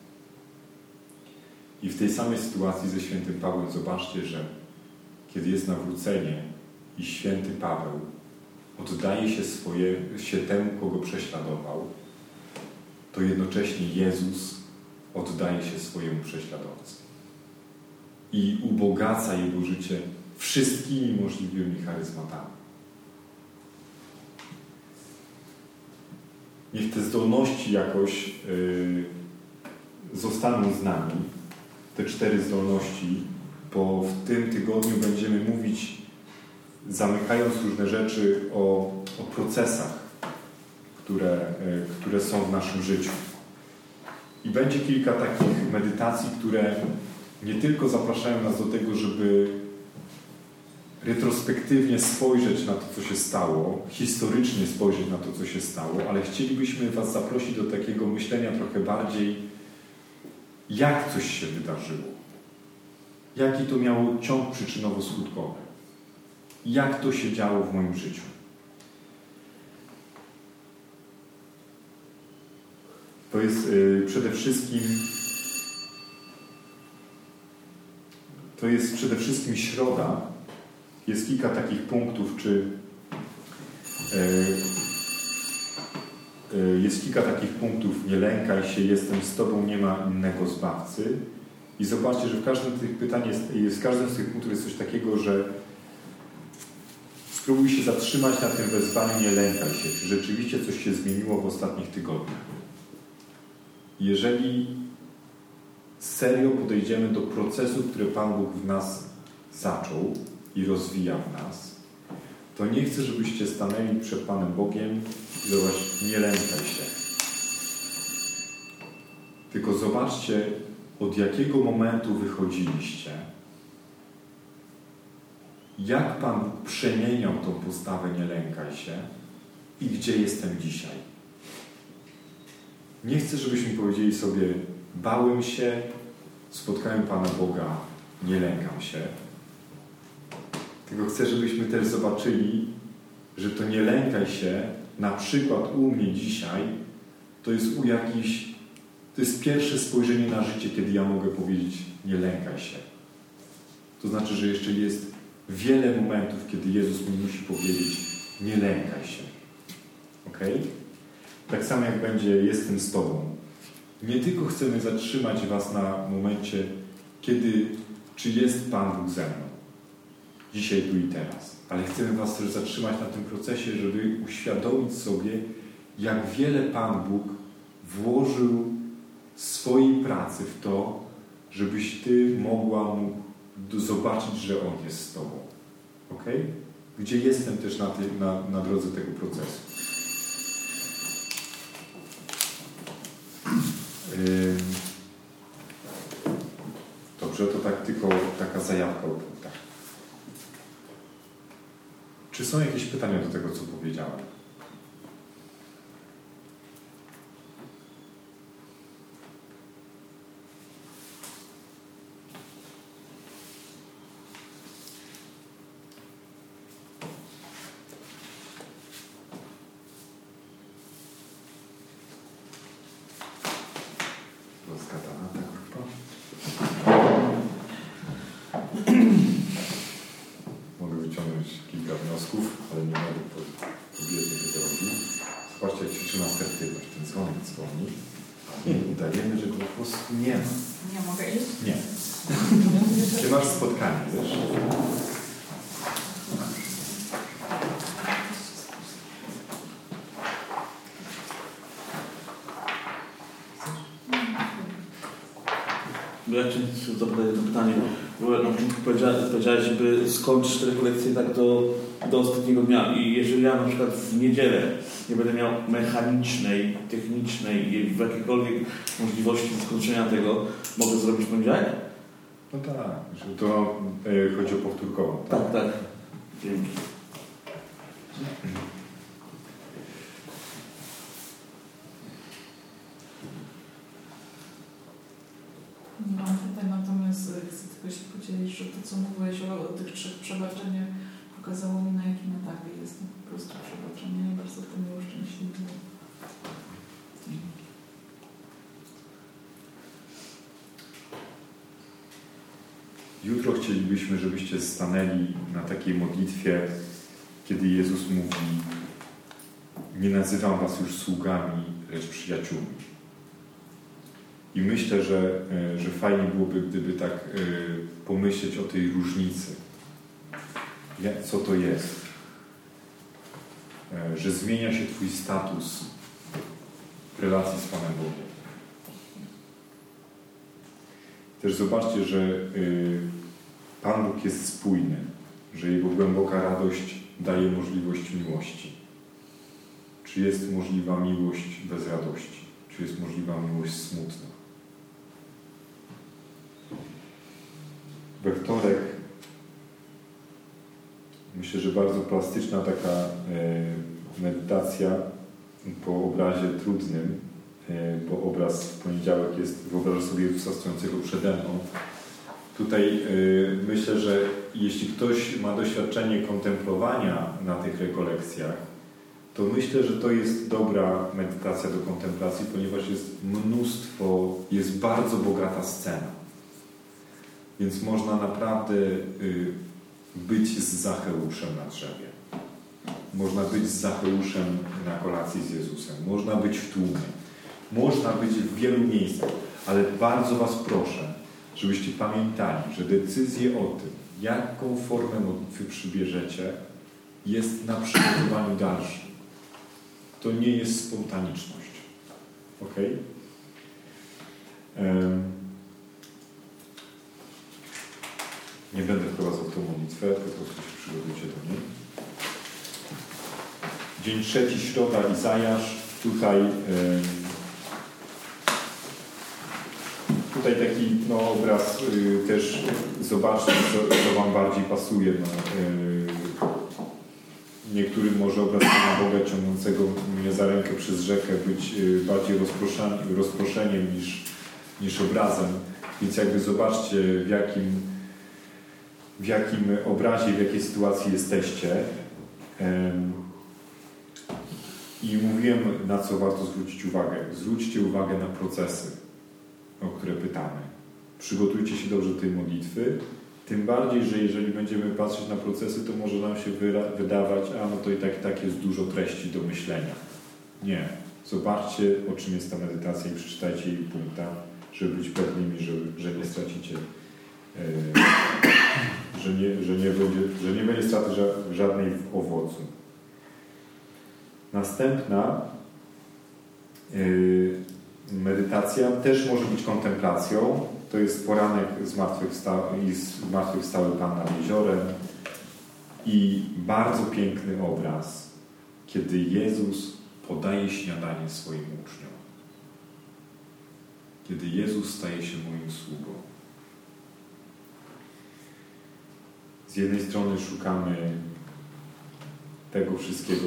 I w tej samej sytuacji ze świętym Pawłem zobaczcie, że kiedy jest nawrócenie i święty Paweł oddaje się temu, kogo prześladował, to jednocześnie Jezus oddaje się swojemu prześladowcy. I ubogaca jego życie wszystkimi możliwymi charyzmatami. Niech te zdolności jakoś zostaną z nami, te 4 zdolności, bo w tym tygodniu będziemy mówić, zamykając różne rzeczy, o procesach, które są w naszym życiu. I będzie kilka takich medytacji, które nie tylko zapraszają nas do tego, żeby retrospektywnie spojrzeć na to, co się stało, historycznie spojrzeć na to, co się stało, ale chcielibyśmy Was zaprosić do takiego myślenia trochę bardziej, jak coś się wydarzyło. Jaki to miało ciąg przyczynowo-skutkowy. Jak to się działo w moim życiu. To jest przede wszystkim środa. Jest kilka takich punktów, nie lękaj się, jestem z Tobą, nie ma innego Zbawcy. I zobaczcie, że w każdym z tych pytań w każdym z tych punktów jest coś takiego, że spróbuj się zatrzymać na tym wezwaniu, nie lękaj się. Czy rzeczywiście coś się zmieniło w ostatnich tygodniach? jeżeli serio podejdziemy do procesu, który Pan Bóg w nas zaczął i rozwija w nas, to nie chcę, żebyście stanęli przed Panem Bogiem i zobacz, nie lękaj się. Tylko zobaczcie, od jakiego momentu wychodziliście, jak Pan Bóg przemieniał tą postawę nie lękaj się i gdzie jestem dzisiaj. Nie chcę, żebyśmy powiedzieli sobie, bałem się, spotkałem Pana Boga, nie lękam się. Tylko chcę, żebyśmy też zobaczyli, że to nie lękaj się, na przykład u mnie dzisiaj, to jest pierwsze spojrzenie na życie, kiedy ja mogę powiedzieć, nie lękaj się. To znaczy, że jeszcze jest wiele momentów, kiedy Jezus mi musi powiedzieć, nie lękaj się. Okej? Tak samo jak będzie, jestem z Tobą. Nie tylko chcemy zatrzymać Was na momencie, czy jest Pan Bóg ze mną. Dzisiaj, tu i teraz. Ale chcemy Was też zatrzymać na tym procesie, żeby uświadomić sobie, jak wiele Pan Bóg włożył swojej pracy w to, żebyś Ty mógł zobaczyć, że On jest z Tobą. Okej? Gdzie jestem też na drodze tego procesu. Dobrze, to tak tylko taka zajawka o punktach. Czy są jakieś pytania do tego, co powiedziałem? Rozgadana ta grupa. Mogę wyciągnąć kilka wniosków, ale nie mogę powiedzieć, tego robi. Zobaczcie, jak ćwiczymy asertywność. Ten dzwonek dzwoni, a my udajemy, że go po prostu nie ma. Nie mogę iść? Nie. Ty masz spotkanie, wiesz? Ja Cię zapytać jedno pytanie. Bo na początku powiedziałeś, żeby skończyć te rekolekcje tak do ostatniego dnia. I jeżeli ja na przykład w niedzielę nie będę miał mechanicznej, technicznej, w jakiejkolwiek możliwości skończenia tego, mogę zrobić poniedziałek? No tak, że to chodzi o powtórkową. Tak, tak. Dzięki. Nie mam pytań, natomiast chcę tylko się podzielić, że to, co mówiłeś o tych 3 przebaczeniach, pokazało mi, na jakim etapie jestem po prostu przebaczenia i bardzo to mnie uszczęśliwiło. Jutro chcielibyśmy, żebyście stanęli na takiej modlitwie, kiedy Jezus mówi: nie nazywam was już sługami, lecz przyjaciółmi. I myślę, że fajnie byłoby, gdyby tak pomyśleć o tej różnicy. Co to jest? Że zmienia się Twój status w relacji z Panem Bogiem. Też zobaczcie, że Pan Bóg jest spójny, że Jego głęboka radość daje możliwość miłości. Czy jest możliwa miłość bez radości? Czy jest możliwa miłość smutna? We wtorek myślę, że bardzo plastyczna taka medytacja po obrazie trudnym, bo obraz w poniedziałek jest, wyobrażasz sobie Jezusa stojącego przede mną. Tutaj myślę, że jeśli ktoś ma doświadczenie kontemplowania na tych rekolekcjach, to myślę, że to jest dobra medytacja do kontemplacji, ponieważ jest bardzo bogata scena. Więc można naprawdę być z Zacheuszem na drzewie. Można być z Zacheuszem na kolacji z Jezusem. Można być w tłumie. Można być w wielu miejscach. Ale bardzo was proszę, żebyście pamiętali, że decyzje o tym, jaką formę modlitwy przybierzecie, jest na przygotowaniu dalszym. To nie jest spontaniczność. Ok? Nie będę wprowadzał w tą modlitwę, po prostu się przygotujcie do niej. Dzień 3, środa, Izajasz. Tutaj taki obraz też zobaczcie, co Wam bardziej pasuje. Niektórym może obraz Pana Boga ciągnącego mnie za rękę przez rzekę być bardziej rozproszeniem niż obrazem. Więc jakby zobaczcie, w jakim obrazie, w jakiej sytuacji jesteście. I mówiłem, na co warto zwrócić uwagę. Zwróćcie uwagę na procesy, o które pytamy. Przygotujcie się dobrze do tej modlitwy. Tym bardziej, że jeżeli będziemy patrzeć na procesy, to może nam się wydawać, to i tak jest dużo treści do myślenia. Nie. Zobaczcie, o czym jest ta medytacja i przeczytajcie jej punkta, żeby być pewnymi, że nie stracicie, że nie będzie straty żadnej owocu. Następna medytacja też może być kontemplacją. To jest poranek zmartwychwstały Pan nad jeziorem i bardzo piękny obraz, kiedy Jezus podaje śniadanie swoim uczniom. Kiedy Jezus staje się moim sługą. Z jednej strony szukamy tego wszystkiego,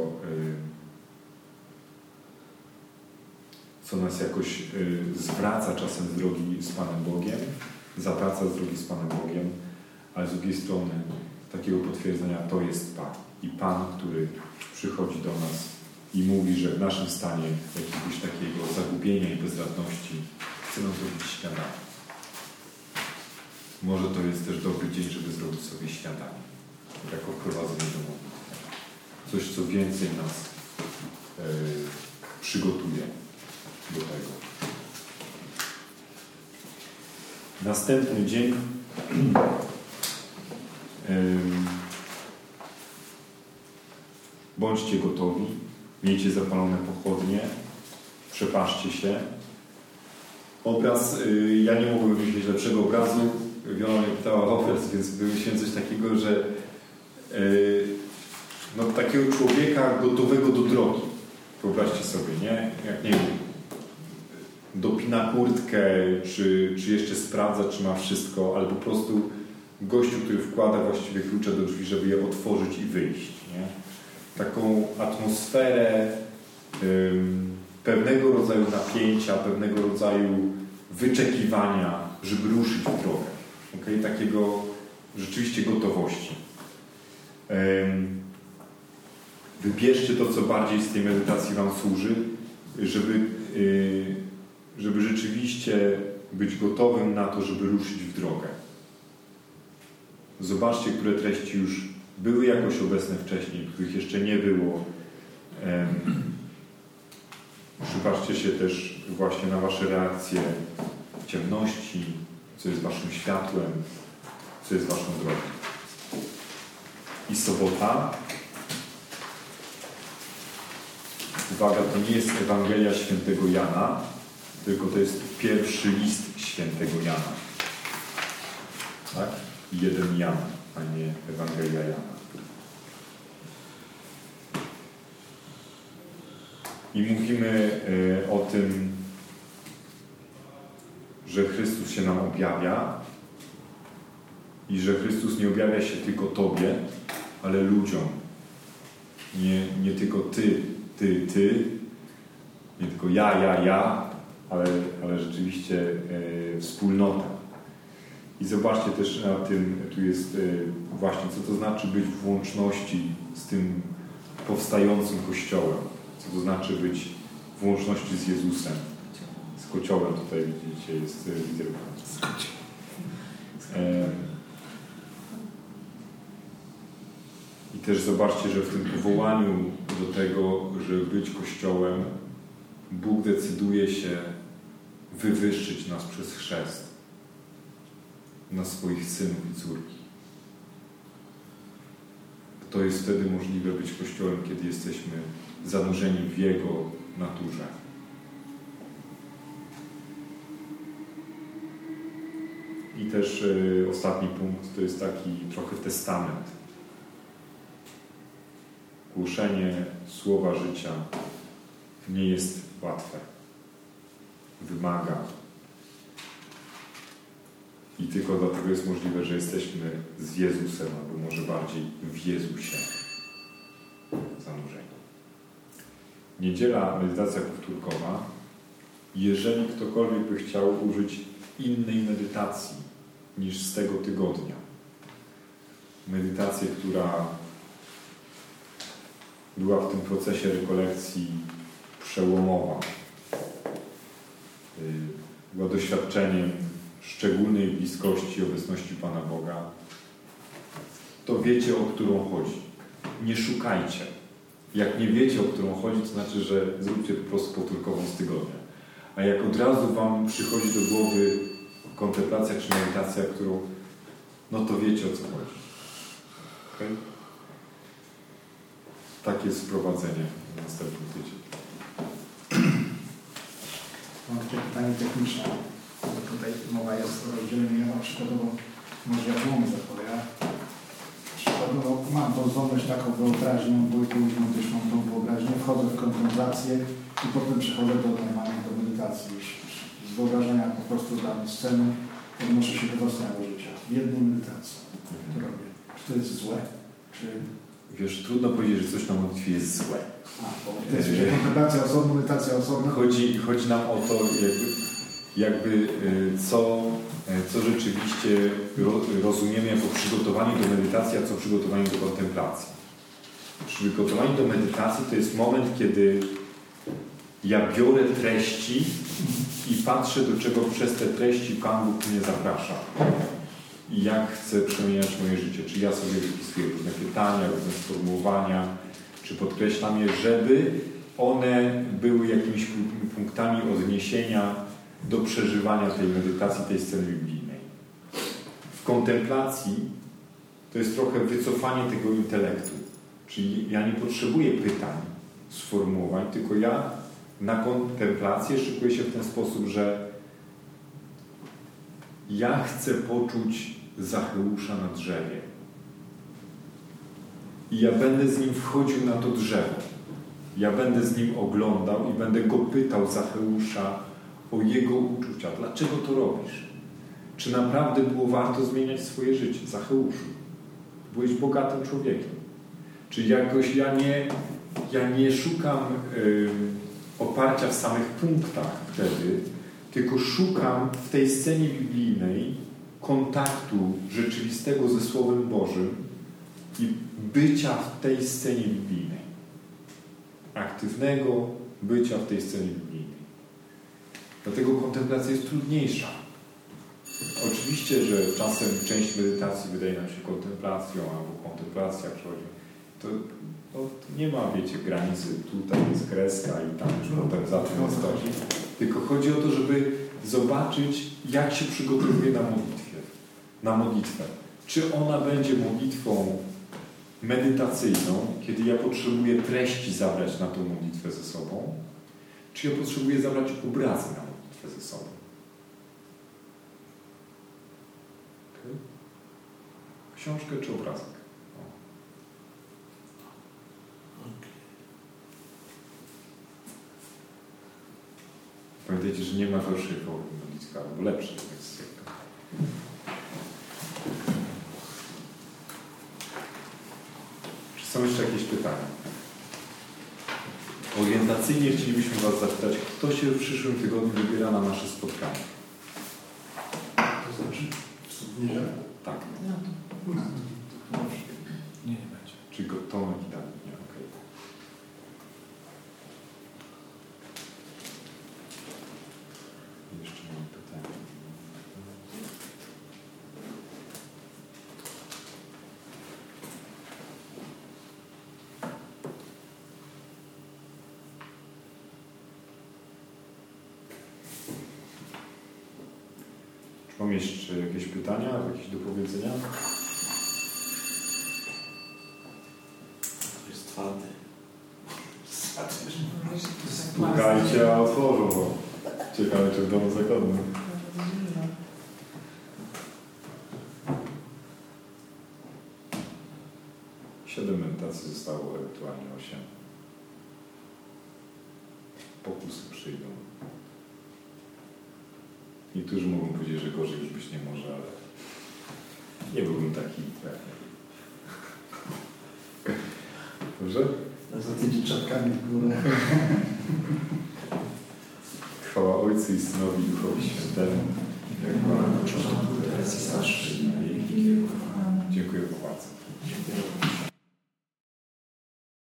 co nas jakoś zwraca czasem z drogi z Panem Bogiem, zawraca z drogi z Panem Bogiem, ale z drugiej strony takiego potwierdzenia to jest Pan. I Pan, który przychodzi do nas i mówi, że w naszym stanie jakiegoś takiego zagubienia i bezradności chce nam zrobić śniadanie. Może to jest też dobry dzień, żeby zrobić sobie śniadanie, jako wprowadzenie do modlitwy. Coś, co więcej nas przygotuje do tego. Następny dzień bądźcie gotowi, miejcie zapalone pochodnie, przepaszcie się. Obraz, ja nie mogłem wymyślić lepszego obrazu. Wiona mnie pytała o obraz, więc wymyśliłem coś takiego, że takiego człowieka gotowego do drogi. Wyobraźcie sobie, nie? Jak nie wiem, dopina kurtkę, czy jeszcze sprawdza, czy ma wszystko, albo po prostu gościu, który wkłada właściwie klucze do drzwi, żeby je otworzyć i wyjść, nie? Taką atmosferę pewnego rodzaju napięcia, pewnego rodzaju wyczekiwania, żeby ruszyć w drogę. Okay? Takiego rzeczywiście gotowości. Wybierzcie to, co bardziej z tej medytacji Wam służy, żeby rzeczywiście być gotowym na to, żeby ruszyć w drogę. Zobaczcie, które treści już były jakoś obecne wcześniej, których jeszcze nie było. Przypatrzcie się też właśnie na Wasze reakcje w ciemności, co jest Waszym światłem, co jest Waszą drogą. I sobota. Uwaga, to nie jest Ewangelia Świętego Jana, tylko to jest pierwszy list Świętego Jana. Tak? Jeden Jan, a nie Ewangelia Jana. I mówimy o tym, że Chrystus się nam objawia i że Chrystus nie objawia się tylko Tobie, ale ludziom. Nie tylko Ty, nie tylko ja, ale rzeczywiście wspólnota. I zobaczcie też na tym, tu jest właśnie, co to znaczy być w łączności z tym powstającym Kościołem. Co to znaczy być w łączności z Jezusem. Z Kociołem tutaj widzicie, jest literka. I też zobaczcie, że w tym powołaniu do tego, żeby być Kościołem, Bóg decyduje się wywyższyć nas przez chrzest na swoich synów i córki. To jest wtedy możliwe być Kościołem, kiedy jesteśmy zanurzeni w Jego naturze. I też ostatni punkt to jest taki trochę testament. Głoszenie słowa życia nie jest łatwe. Wymaga. I tylko dlatego jest możliwe, że jesteśmy z Jezusem, albo może bardziej w Jezusie zanurzeni. Niedziela, medytacja powtórkowa. Jeżeli ktokolwiek by chciał użyć innej medytacji niż z tego tygodnia, medytację, która była w tym procesie rekolekcji przełomowa, była doświadczeniem szczególnej bliskości i obecności Pana Boga, to wiecie, o którą chodzi. Nie szukajcie. Jak nie wiecie, o którą chodzi, to znaczy, że zróbcie po prostu powtórkową z tygodnia. A jak od razu wam przychodzi do głowy kontemplacja czy medytacja, którą, no to wiecie, o co chodzi. Okay? Takie jest wprowadzenie na następny tydzień. Mam takie pytanie techniczne. Tutaj mowa jest o rozdzieleniu, na przykładowo, może ja umiem zapowiedzieć. Przykładowo mam tą zdolność taką wyobraźnię, bo też mam tą wyobraźnię, wchodzę w kontemplację i potem przechodzę do normalnej do medytacji. Z wyobrażenia po prostu danej sceny odnoszę się do własnego życia. W jednej medytacji to robię. Czy to jest złe? Czy... Wiesz, trudno powiedzieć, że coś na modlitwie jest złe. Bo to jest kontemplacja osobna, medytacja osobna. Chodzi nam o to, jakby co rzeczywiście rozumiemy jako przygotowanie do medytacji, a co przygotowanie do kontemplacji. Przygotowanie do medytacji to jest moment, kiedy ja biorę treści i patrzę, do czego przez te treści Pan Bóg mnie zaprasza. I jak chcę przemieniać moje życie. Czy ja sobie wypisuję różne pytania, różne sformułowania, czy podkreślam je, żeby one były jakimiś punktami odniesienia do przeżywania tej medytacji, tej sceny biblijnej. W kontemplacji to jest trochę wycofanie tego intelektu. Czyli ja nie potrzebuję pytań, sformułowań, tylko ja na kontemplację szykuję się w ten sposób, że ja chcę poczuć Zacheusza na drzewie. I ja będę z nim wchodził na to drzewo. Ja będę z nim oglądał i będę go pytał, Zacheusza, o jego uczucia. Dlaczego to robisz? Czy naprawdę było warto zmieniać swoje życie? Zacheuszu, byłeś bogatym człowiekiem. Czy jakoś ja nie szukam oparcia w samych punktach wtedy, tylko szukam w tej scenie biblijnej kontaktu rzeczywistego ze Słowem Bożym i bycia w tej scenie biblijnej. Aktywnego bycia w tej scenie biblijnej. Dlatego kontemplacja jest trudniejsza. Oczywiście, że czasem część medytacji wydaje nam się kontemplacją, albo kontemplacja przechodzi. To nie ma, wiecie, granicy. Tutaj jest kreska i tam już potem za tym stoi. Tylko chodzi o to, żeby zobaczyć, jak się przygotowuje na modlitwę. Czy ona będzie modlitwą medytacyjną, kiedy ja potrzebuję treści zabrać na tą modlitwę ze sobą, czy ja potrzebuję zabrać obrazy na modlitwę ze sobą. Okay. Książkę czy obrazek? Pamiętajcie, że nie ma gorszej formy modlitwy, albo lepszej. Czy są jeszcze jakieś pytania? Orientacyjnie chcielibyśmy Was zapytać, kto się w przyszłym tygodniu wybiera na nasze spotkanie? To znaczy w niedzielę? Tak. Nie będzie. Czyli Tomek i Dawid. Nie, okej. Jeszcze mam pytanie. Czy mam jeszcze jakieś pytania, jakieś do powiedzenia? To jest twardy. Pukajcie, a otworzą, bo ciekawe, czy w domu zakładnym. 7 medytacji zostało ewentualnie 8. Pokusy przyjdą. Niektórzy mogą powiedzieć, że gorzej już być nie może, ale nie byłbym taki trafny. Dobrze? Za tymi czapkami w górę. Chwała Ojcu i Synowi i Duchowi Świętemu.